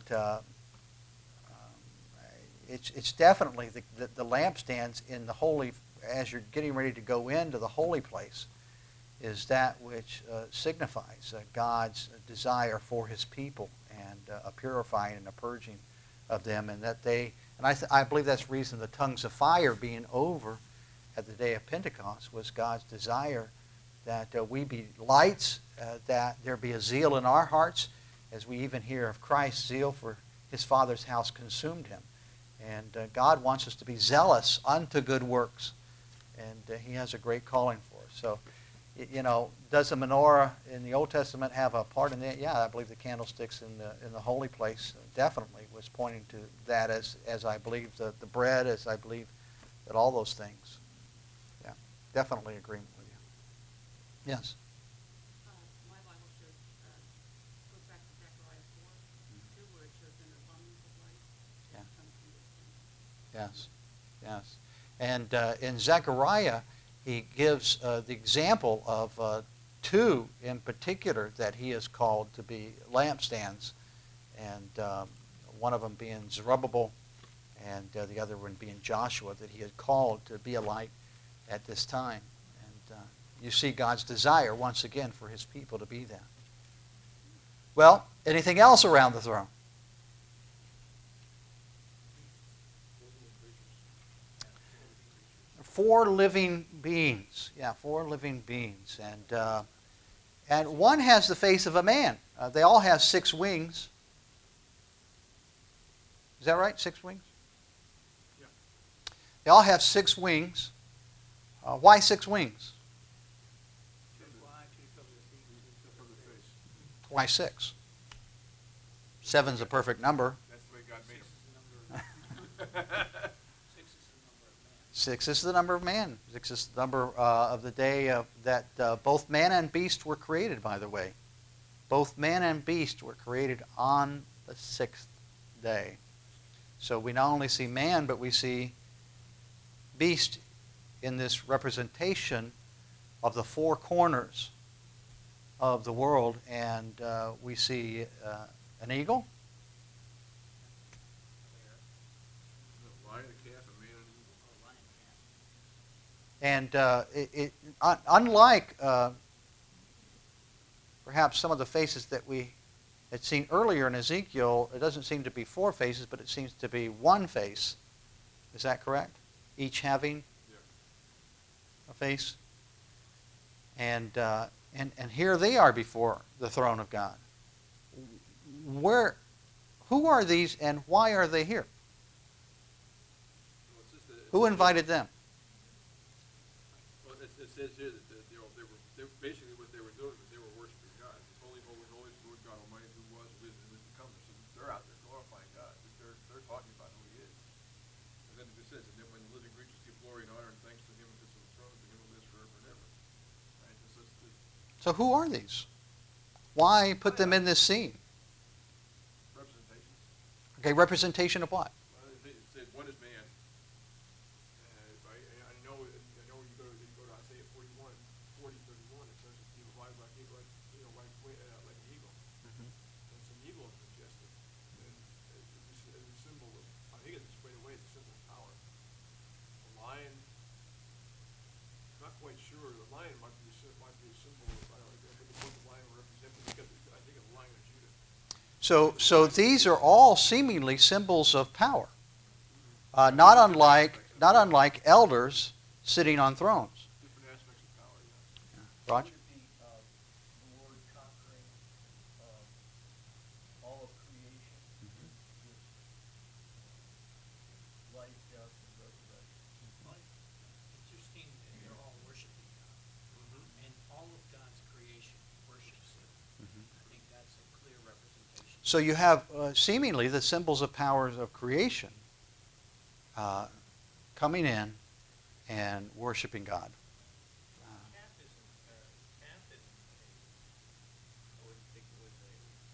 it's definitely the lampstands in the holy, as you're getting ready to go into the holy place, is that which signifies God's desire for his people, and a purifying and a purging of them, and that I believe that's the reason the tongues of fire being over at the day of Pentecost was God's desire that we be lights, that there be a zeal in our hearts, as we even hear of Christ's zeal for his Father's house consumed him. And God wants us to be zealous unto good works. And he has a great calling for us. So, does the menorah in the Old Testament have a part in that? Yeah, I believe the candlesticks in the holy place definitely was pointing to that, as I believe the bread, as I believe that all those things. Yeah, definitely agreement with you. Yes. My Bible shows, goes back to Zechariah 4:2, where it shows an abundance of life Yeah. comes from this thing. Yes. Yes. And in Zechariah, he gives the example of two in particular that he is called to be lampstands, and one of them being Zerubbabel, and the other one being Joshua, that he had called to be a light at this time. And you see God's desire, once again, for his people to be that. Well, anything else around the throne? Four living beings. Yeah, four living beings. And one has the face of a man. They all have 6 wings. Is that right? 6 wings? Yeah. They all have 6 wings. Why 6 wings? Cover the face. Why 6? 7's a perfect number. That's the way God made Six him. is the number. 6 is the number of man. 6 is the number of man. 6 is the number of the day that both man and beast were created, by the way. Both man and beast were created on the 6th day. So we not only see man, but we see beast in this representation of the 4 corners of the world. And we see an eagle, A lion, a calf, a man, and an eagle. and unlike perhaps some of the faces that we had seen earlier in Ezekiel, it doesn't seem to be 4 faces, but it seems to be 1 face. Is that correct? Each having Yeah. a face. And here they are before the throne of God. Who are these, and why are they here? Well, it's just that- Who invited them? Well, it says here that they were basically what they were doing was they were worshiping God. It's holy, holy, holy is the Lord God Almighty, who was, who is, and who is to come. So they're out there glorifying God. They're talking about who He is. And then it says, and then when the living creatures give glory and honor and thanks to Him who sits on the throne, to Him who lives forever and ever. Right? So it's the So who are these? Why put them in this scene? representation. Okay, representation of what? Well, it said one is man. I know when you go to Isaiah 41, 31, it says he will fly like an eagle. It's an eagle is majestic, and it's a symbol of. I think it's displayed away. It's a symbol of power. A lion. I'm not quite sure. The lion might be a symbol of. I don't know what the lion represents. I think of the Lion of Judah. So these are all seemingly symbols of power, not unlike elders sitting on thrones. Different aspects of power. Yeah. Roger? Would it be the Lord conquering all of creation with life, death, and resurrection? Well, it's interesting that they're all worshiping God, and all of God's creation worships Him. I think that's a clear representation. So you have seemingly the symbols of powers of creation coming in and worshiping God. Calf isn't I wouldn't think it was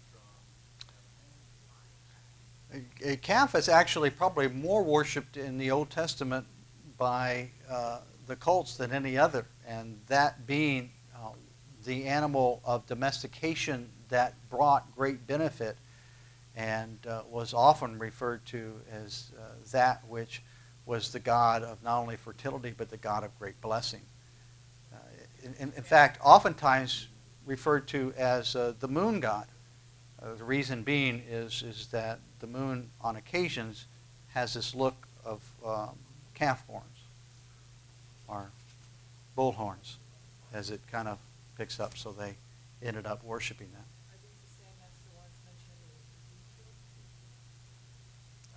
a drum. A calf is actually probably more worshipped in the Old Testament by the cults than any other, and that being the animal of domestication that brought great benefit and was often referred to as that which was the god of not only fertility but the god of great blessing. In fact, oftentimes referred to as the moon god. The reason being is that the moon on occasions has this look of calf horns or bull horns as it kind of picks up, so they ended up worshiping that. Are these the same as the ones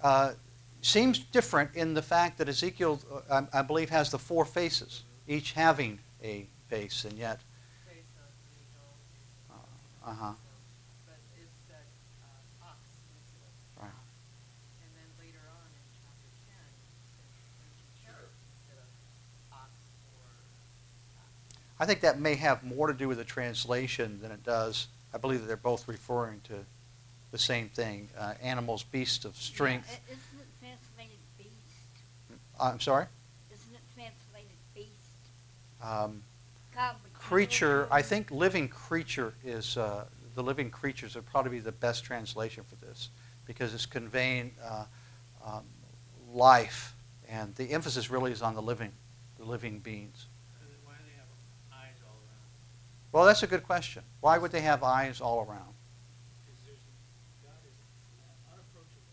seems different in the fact that Ezekiel, I believe, has the 4 faces, each having a face, and yet, Face of an eagle, uh-huh, but it said ox instead of right. ox. And then later on in chapter 10, it mentions sheep instead of ox or ox. I think that may have more to do with the translation than it does. I believe that they're both referring to the same thing, animals, beasts of strength. Yeah, isn't it translated beast? I'm sorry? Isn't it translated beast? Um, God would creature, I think living creature is, the living creatures would probably be the best translation for this, because it's conveying um, life, and the emphasis really is on the living beings. Why do they have eyes all around? Well, that's a good question. Why would they have eyes all around? Because God is unapproachable.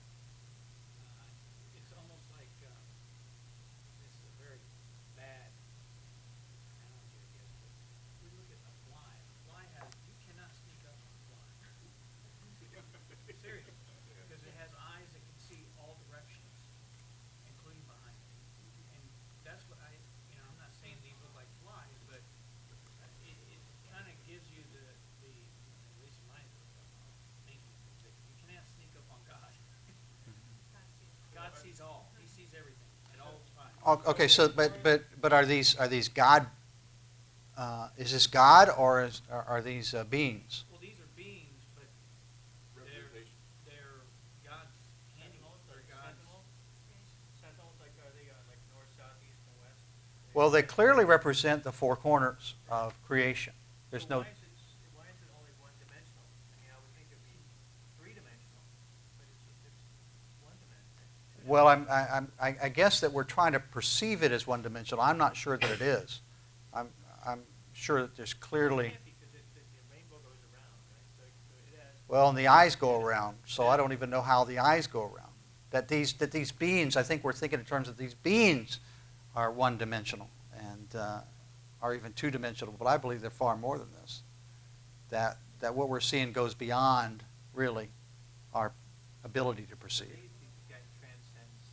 It's almost like, this is a very bad analogy, I guess, but we look at a fly. A fly you cannot sneak up on a fly. Seriously, because it has eyes that can see all directions, including behind it. And that's what I'm not saying these look like flies, but it kind of gives you at least in my thinking, that you cannot sneak up on God. God sees all. He sees everything at all times. Okay, so but are these God? Is this God, or are these beings? Well, these are beings, but they're God's handiwork. They're God's sentinels. Like are they like north, south, east, and west? Well, they clearly represent the 4 corners of creation. There's So no. why is it only one dimensional? I mean, I would think it'd be 3-dimensional, but it's one dimensional. Well, I guess that we're trying to perceive it as one dimensional. I'm not sure that it is. I'm sure that there's clearly. It can't be, because the rainbow goes around, right? So it has. Well, and the eyes go around, so I don't even know how the eyes go around. That these beings, I think we're thinking in terms of these beings are one-dimensional and are even two-dimensional, but I believe they're far more than this. That what we're seeing goes beyond, really, our ability to perceive. These guys transcends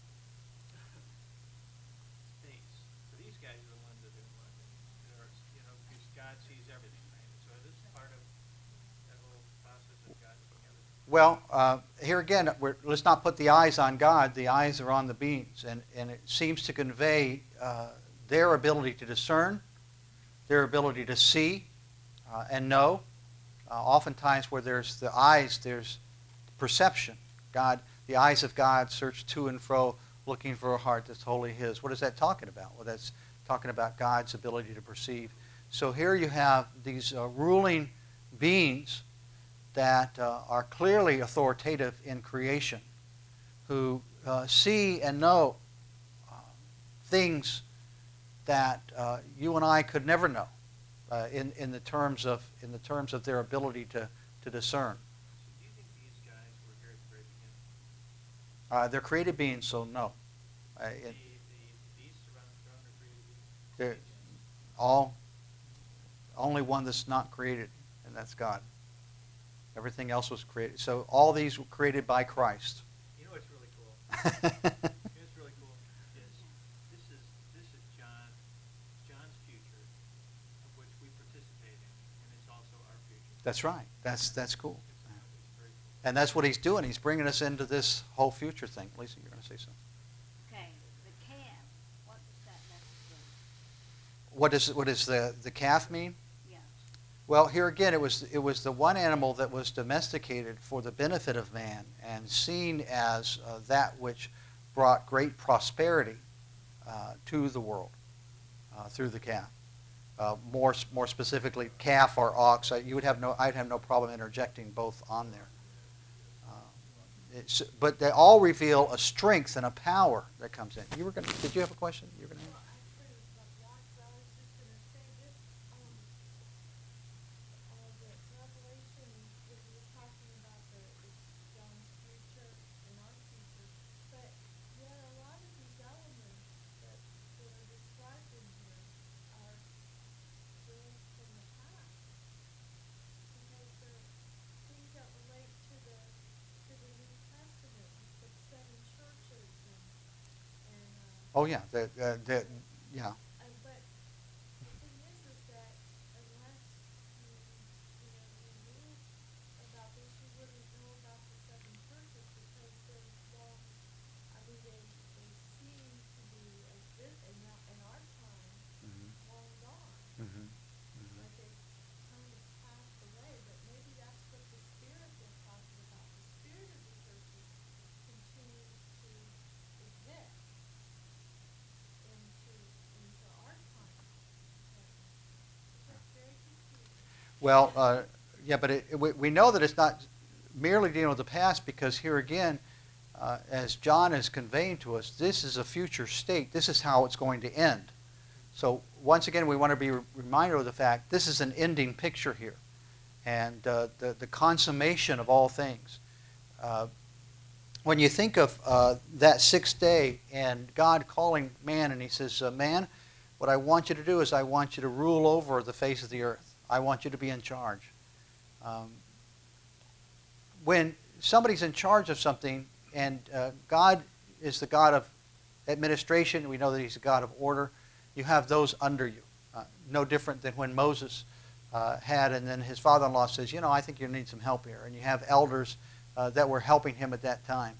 space. So these guys are the ones that are, because God sees everything, right? And so this is part of that whole process of God seeing everything. Well, here again, let's not put the eyes on God. The eyes are on the beings, and it seems to convey their ability to discern, their ability to see and know. Oftentimes, where there's the eyes, there's perception. The eyes of God search to and fro, looking for a heart that's wholly His. What is that talking about? Well, that's talking about God's ability to perceive. So here you have these ruling beings that are clearly authoritative in creation, who see and know things that you and I could never know in the terms of their ability to discern. So do you think these guys were here at the very beginning? They're created beings, so no. The beasts around the throne are created beings? They're only one that's not created, and that's God. Everything else was created. So all these were created by Christ. You know what's really cool? It's really cool is this is John's future, of which we participate in, and it's also our future. That's right. That's cool. It's very cool. And that's what he's doing. He's bringing us into this whole future thing. Lisa, you're going to say something. Okay, the calf, what does that represent? What does the calf mean? Yeah. Well, here again, it was the one animal that was domesticated for the benefit of man and seen as that which brought great prosperity to the world through the calf. More specifically, calf or ox. I'd have no problem interjecting both on there. But they all reveal a strength and a power that comes in. Did you have a question? You were going to. Oh, yeah. Yeah. But the thing is that unless you knew about this, you wouldn't know about the seven churches because they're long. I mean, they seem to be in our time long gone. Mhm. Like they kind of passed away, but maybe that's what the spirit they're talking about. The spirit of the churches continues to exist into our time. It's very confusing. Well, yeah, but we know that it's not merely dealing with the past because here again, as John is conveying to us, this is a future state. This is how it's going to end. So once again, we want to be reminded of the fact this is an ending picture here, and the consummation of all things. When you think of that sixth day and God calling man, and he says, man, what I want you to do is I want you to rule over the face of the earth. I want you to be in charge. When somebody's in charge of something, and God is the God of administration, we know that he's a God of order, you have those under you. No different than when Moses had, and then his father-in-law says, I think you need some help here. And you have elders that were helping him at that time.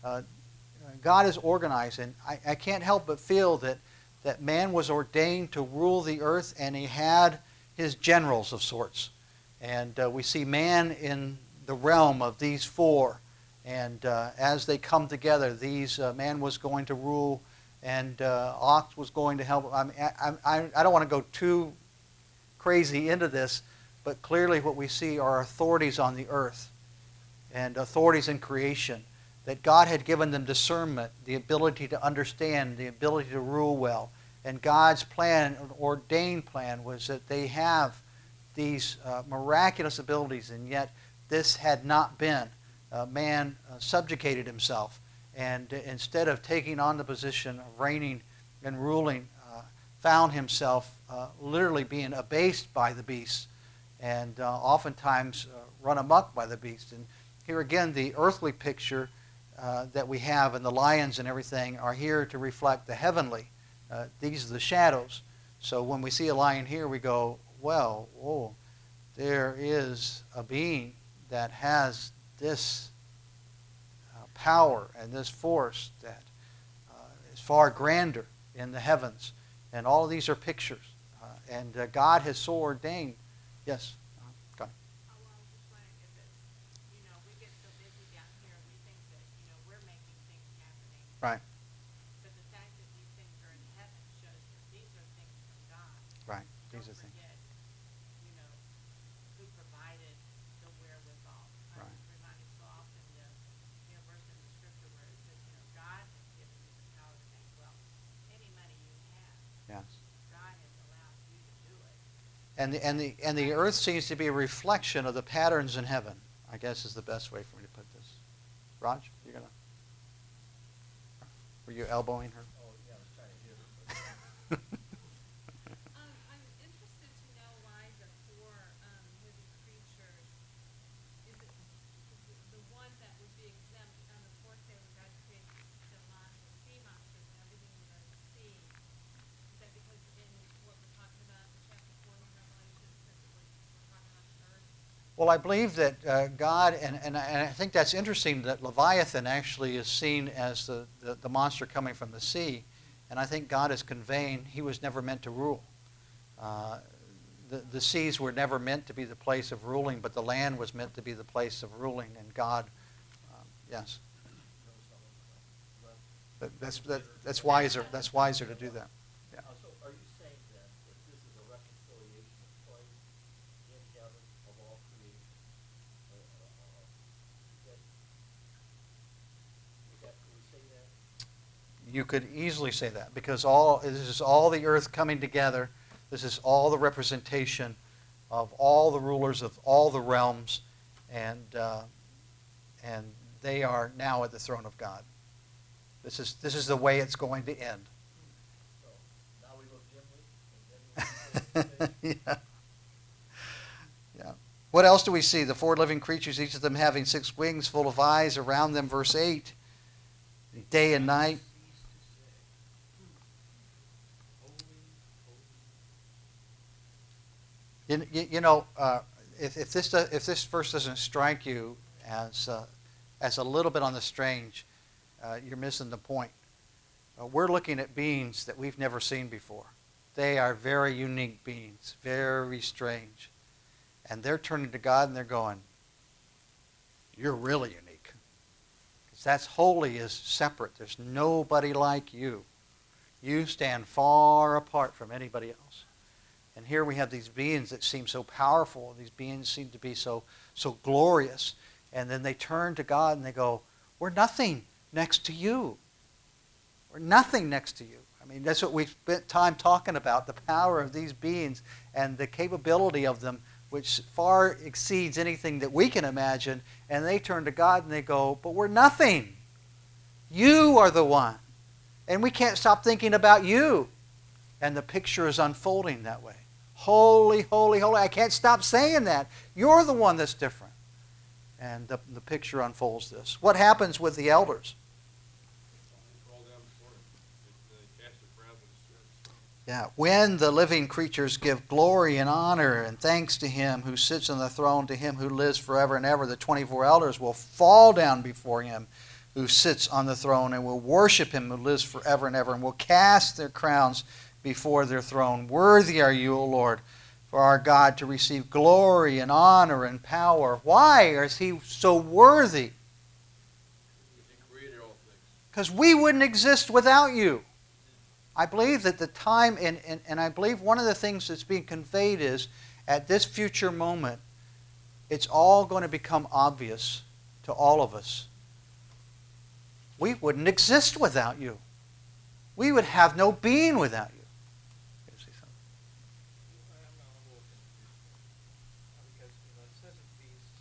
God is organized, and I can't help but feel that man was ordained to rule the earth, and he had his generals of sorts. And we see man in the realm of these four. And as they come together, man was going to rule, and Ox was going to help. I don't want to go too crazy into this, but clearly what we see are authorities on the earth and authorities in creation, that God had given them discernment, the ability to understand, the ability to rule well. And God's plan, an ordained plan, was that they have these miraculous abilities, and yet this had not been. Man subjugated himself, and instead of taking on the position of reigning and ruling, found himself literally being abased by the beast, and oftentimes run amok by the beast. And here again, the earthly picture that we have, and the lions and everything are here to reflect the heavenly. These are the shadows. So when we see a lion here, we go, well, there is a being that has this power and this force that is far grander in the heavens. And all of these are pictures. And God has so ordained. Yes? Go ahead. Oh, well, I was just wondering if it's, we get so busy down here, we think that, we're making things happening. Right. But the fact that these things are in heaven shows that these are things from God. Right. These Don't are things. forget, who provided the wherewithal. Right. I'm reminded so often the, verse in the scripture where it says, God has given you the power to make wealth. Any money you have, Yes. God has allowed you to do it. And the earth seems to be a reflection of the patterns in heaven, I guess is the best way for me to put this. Raj, were you elbowing her? Oh, yeah, I was trying to hear her. I'm interested to know why the four living creatures, is it the one that would be exempt on the fourth day when God created the sea monsters and everything in the sea? Is that because in what we're talking about in chapter 4 of Revelation, since we're talking about the earth? Well, I believe that God, and I think that's interesting that Leviathan actually is seen as the monster coming from the sea. And I think God is conveying he was never meant to rule. The seas were never meant to be the place of ruling, but the land was meant to be the place of ruling. And God, yes. That's wiser. That's wiser to do that. Yeah. So are you saying then that this is a reconciliation of place in heaven of all creation? Can we say that? You could easily say that because this is all the earth coming together. This is all the representation of all the rulers of all the realms, and they are now at the throne of God. This is the way it's going to end. So now we go dimly, and then we Yeah. Yeah. What else do we see? The four living creatures, each of them having 6 wings, full of eyes around them. Verse 8. Day and night. cease to say. If this verse doesn't strike you as a little bit on the strange, you're missing the point. We're looking at beings that we've never seen before. They are very unique beings, very strange. And they're turning to God and they're going, you're really unique. Because that's holy is separate. There's nobody like you. You stand far apart from anybody else. And here we have these beings that seem so powerful. These beings seem to be so glorious. And then they turn to God and they go, we're nothing next to you. We're nothing next to you. I mean, that's what we've spent time talking about, the power of these beings and the capability of them, which far exceeds anything that we can imagine. And they turn to God and they go, but we're nothing. You are the one. And we can't stop thinking about you. And the picture is unfolding that way. Holy, holy, holy. I can't stop saying that. You're the one that's different. And the picture unfolds this. What happens with the elders? Yeah, when the living creatures give glory and honor and thanks to him who sits on the throne, to him who lives forever and ever, the 24 elders will fall down before him who sits on the throne and will worship him who lives forever and ever, and will cast their crowns before their throne. Worthy are you, O Lord, for our God, to receive glory and honor and power. Why is he so worthy? Because we wouldn't exist without you. I believe that the time, and I believe one of the things that's being conveyed is, at this future moment, it's all going to become obvious to all of us. We wouldn't exist without you. We would have no being without you. You see something? I'm a little confused. Because it says in peace,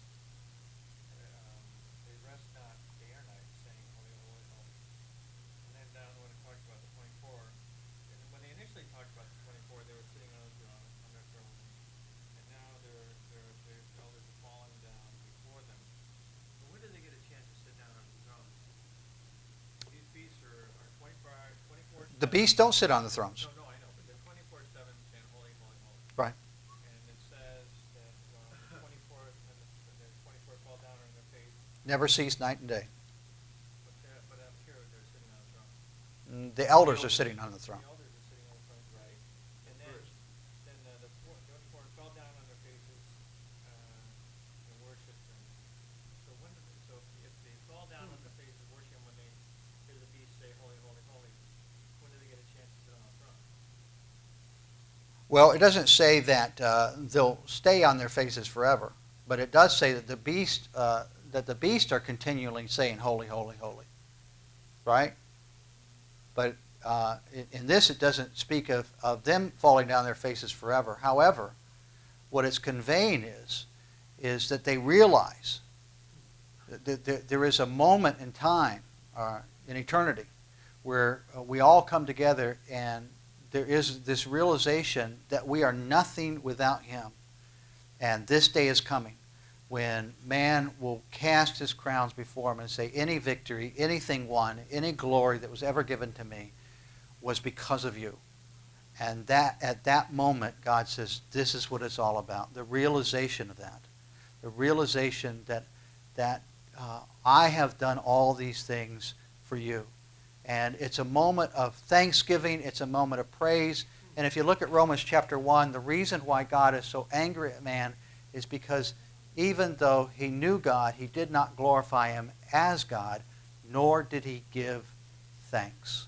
they rest not day or night, saying, holy, holy, holy. And then down when it talks about the 24, and when they initially talked about the 24, they were sitting on their throne. And now the elders are falling down before them. But when do they get a chance to sit down on the throne? These beasts are 24. The beasts don't sit on the thrones. No, I know, but they're 24/7 saying holy, holy, holy. Right. And it says that the 24th and the 24 fall down on their face. Never cease night and day. But up here they're sitting on the throne. The elders are sitting on the throne. The elders are sitting on the throne, right? And then the 24 fell down on their faces and worshipped him. So if they fall down on their faces and worship him when they hear the beast say holy, holy, holy, when do they get a chance to sit on the throne? Well, it doesn't say that they'll stay on their faces forever, but it does say that the beast are continually saying, "Holy, holy, holy." Right? But in this, it doesn't speak of them falling down their faces forever. However, what it's conveying is that they realize that there is a moment in time, in eternity, where we all come together and there is this realization that we are nothing without him. And this day is coming when man will cast his crowns before him and say, any victory, anything won, any glory that was ever given to me was because of you. And that at that moment, God says, this is what it's all about. The realization of that. The realization that I have done all these things for you. And it's a moment of thanksgiving. It's a moment of praise. And if you look at Romans chapter 1, the reason why God is so angry at man is because even though he knew God, he did not glorify him as God, nor did he give thanks.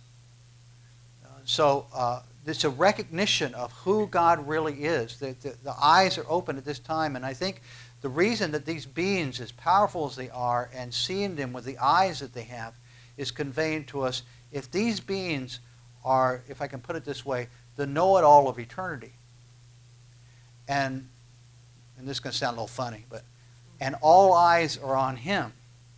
So it's a recognition of who God really is. The eyes are open at this time. And I think the reason that these beings, as powerful as they are, and seeing them with the eyes that they have, is conveying to us, if these beings are, if I can put it this way, the know-it-all of eternity, and this is going to sound a little funny, but and all eyes are on him,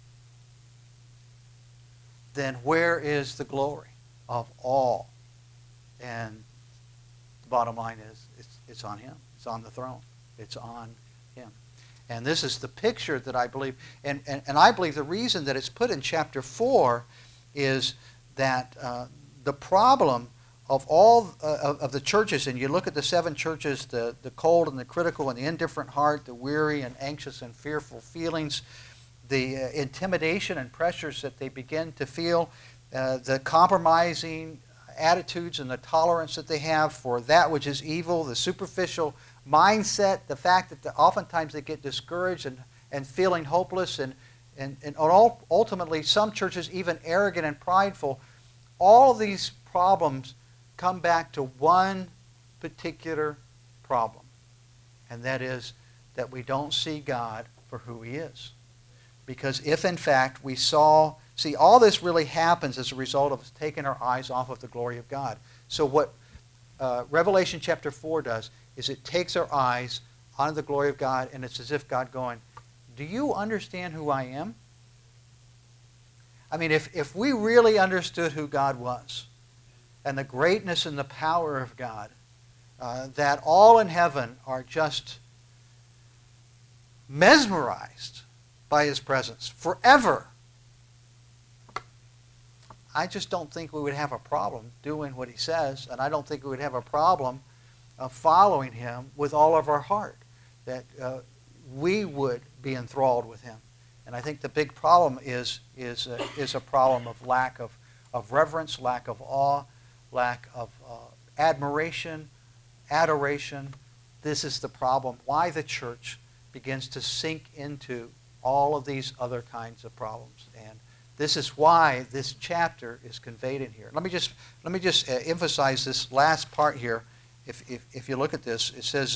then where is the glory of all? And the bottom line is, it's on him. It's on the throne. It's on him. And this is the picture that I believe, and I believe the reason that it's put in chapter 4 is that the problem of all of the churches, and you look at the 7 churches, the cold and the critical and the indifferent heart, the weary and anxious and fearful feelings, the intimidation and pressures that they begin to feel, the compromising attitudes and the tolerance that they have for that which is evil, the superficial mindset, the fact that oftentimes they get discouraged and feeling hopeless, and ultimately some churches even arrogant and prideful. All of these problems come back to one particular problem, and that is that we don't see God for who he is. Because if in fact we see, all this really happens as a result of us taking our eyes off of the glory of God. So what Revelation chapter 4 does is it takes our eyes on the glory of God, and it's as if God going, do you understand who I am? I mean, if we really understood who God was, and the greatness and the power of God, that all in heaven are just mesmerized by his presence forever, I just don't think we would have a problem doing what he says, and I don't think we would have a problem following him with all of our heart, that we would be enthralled with him. And I think the big problem is a problem of lack of reverence, lack of awe, lack of admiration, adoration. This is the problem. Why the church begins to sink into all of these other kinds of problems. And this is why this chapter is conveyed in here. Let me just emphasize this last part here. If you look at this, it says,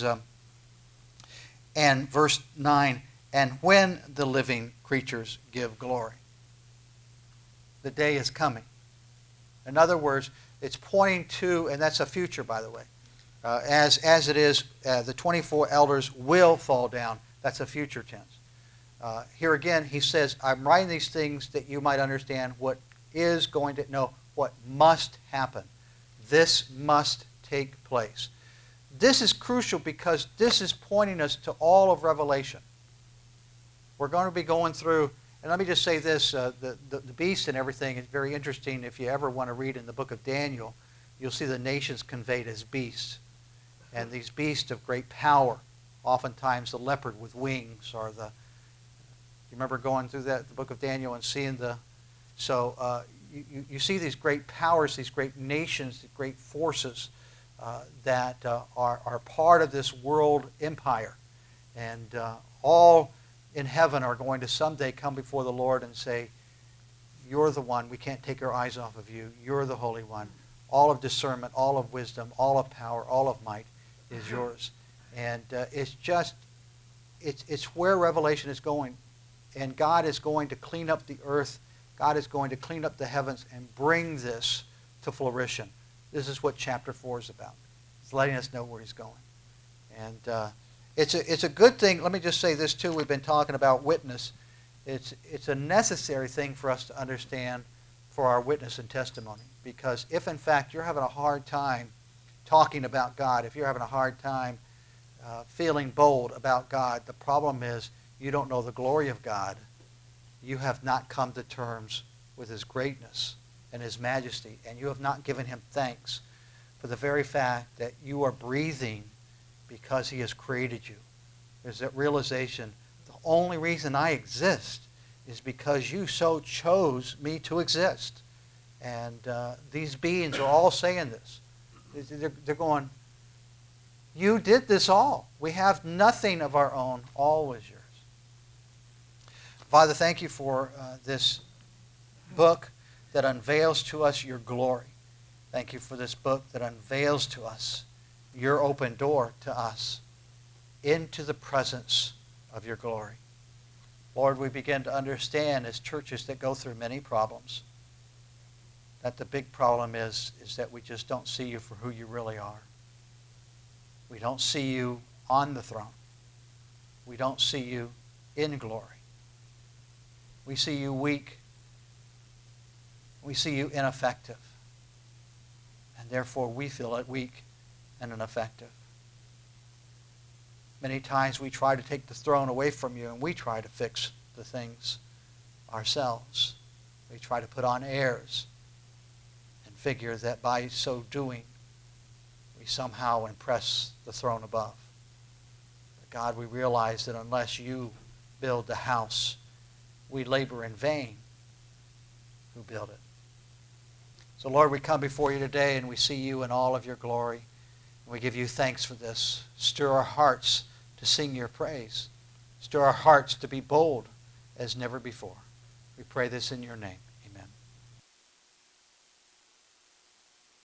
and verse 9, and when the living creatures give glory. The day is coming. In other words, it's pointing to, and that's a future, by the way, as it is, the 24 elders will fall down. That's a future tense. Here again, he says, I'm writing these things that you might understand what is going to, no, what must happen. This must take place. This is crucial because this is pointing us to all of Revelation. We're going to be going through, and let me just say this, the beast and everything is very interesting. If you ever want to read in the book of Daniel, you'll see the nations conveyed as beasts. And these beasts of great power, oftentimes the leopard with wings, or you remember going through the book of Daniel and seeing you see these great powers, these great nations, these great forces that are part of this world empire. And all in heaven are going to someday come before the Lord and say, you're the one, we can't take our eyes off of you, you're the Holy One. All of discernment, all of wisdom, all of power, all of might is yours. And it's where Revelation is going. And God is going to clean up the earth. God is going to clean up the heavens and bring this to fruition. This is what chapter 4 is about. It's letting us know where he's going. And it's a good thing. Let me just say this too. We've been talking about witness. It's a necessary thing for us to understand for our witness and testimony. Because if in fact you're having a hard time talking about God, if you're having a hard time feeling bold about God, the problem is you don't know the glory of God. You have not come to terms with his greatness and his majesty, and you have not given him thanks for the very fact that you are breathing because he has created you. There's that realization, the only reason I exist is because you so chose me to exist. And these beings are all saying this. They're going, you did this all. We have nothing of our own. All was yours. Father, thank you for this book that unveils to us your glory. Thank you for this book that unveils to us your open door to us into the presence of your glory. Lord, we begin to understand as churches that go through many problems that the big problem is that we just don't see you for who you really are. We don't see you on the throne. We don't see you in glory. We see you weak. We see you ineffective. And therefore we feel it weak and ineffective. Many times we try to take the throne away from you and we try to fix the things ourselves. We try to put on airs and figure that by so doing, we somehow impress the throne above. But God, we realize that unless you build the house, we labor in vain who build it. So Lord, we come before you today and we see you in all of your glory. And we give you thanks for this. Stir our hearts to sing your praise. Stir our hearts to be bold as never before. We pray this in your name.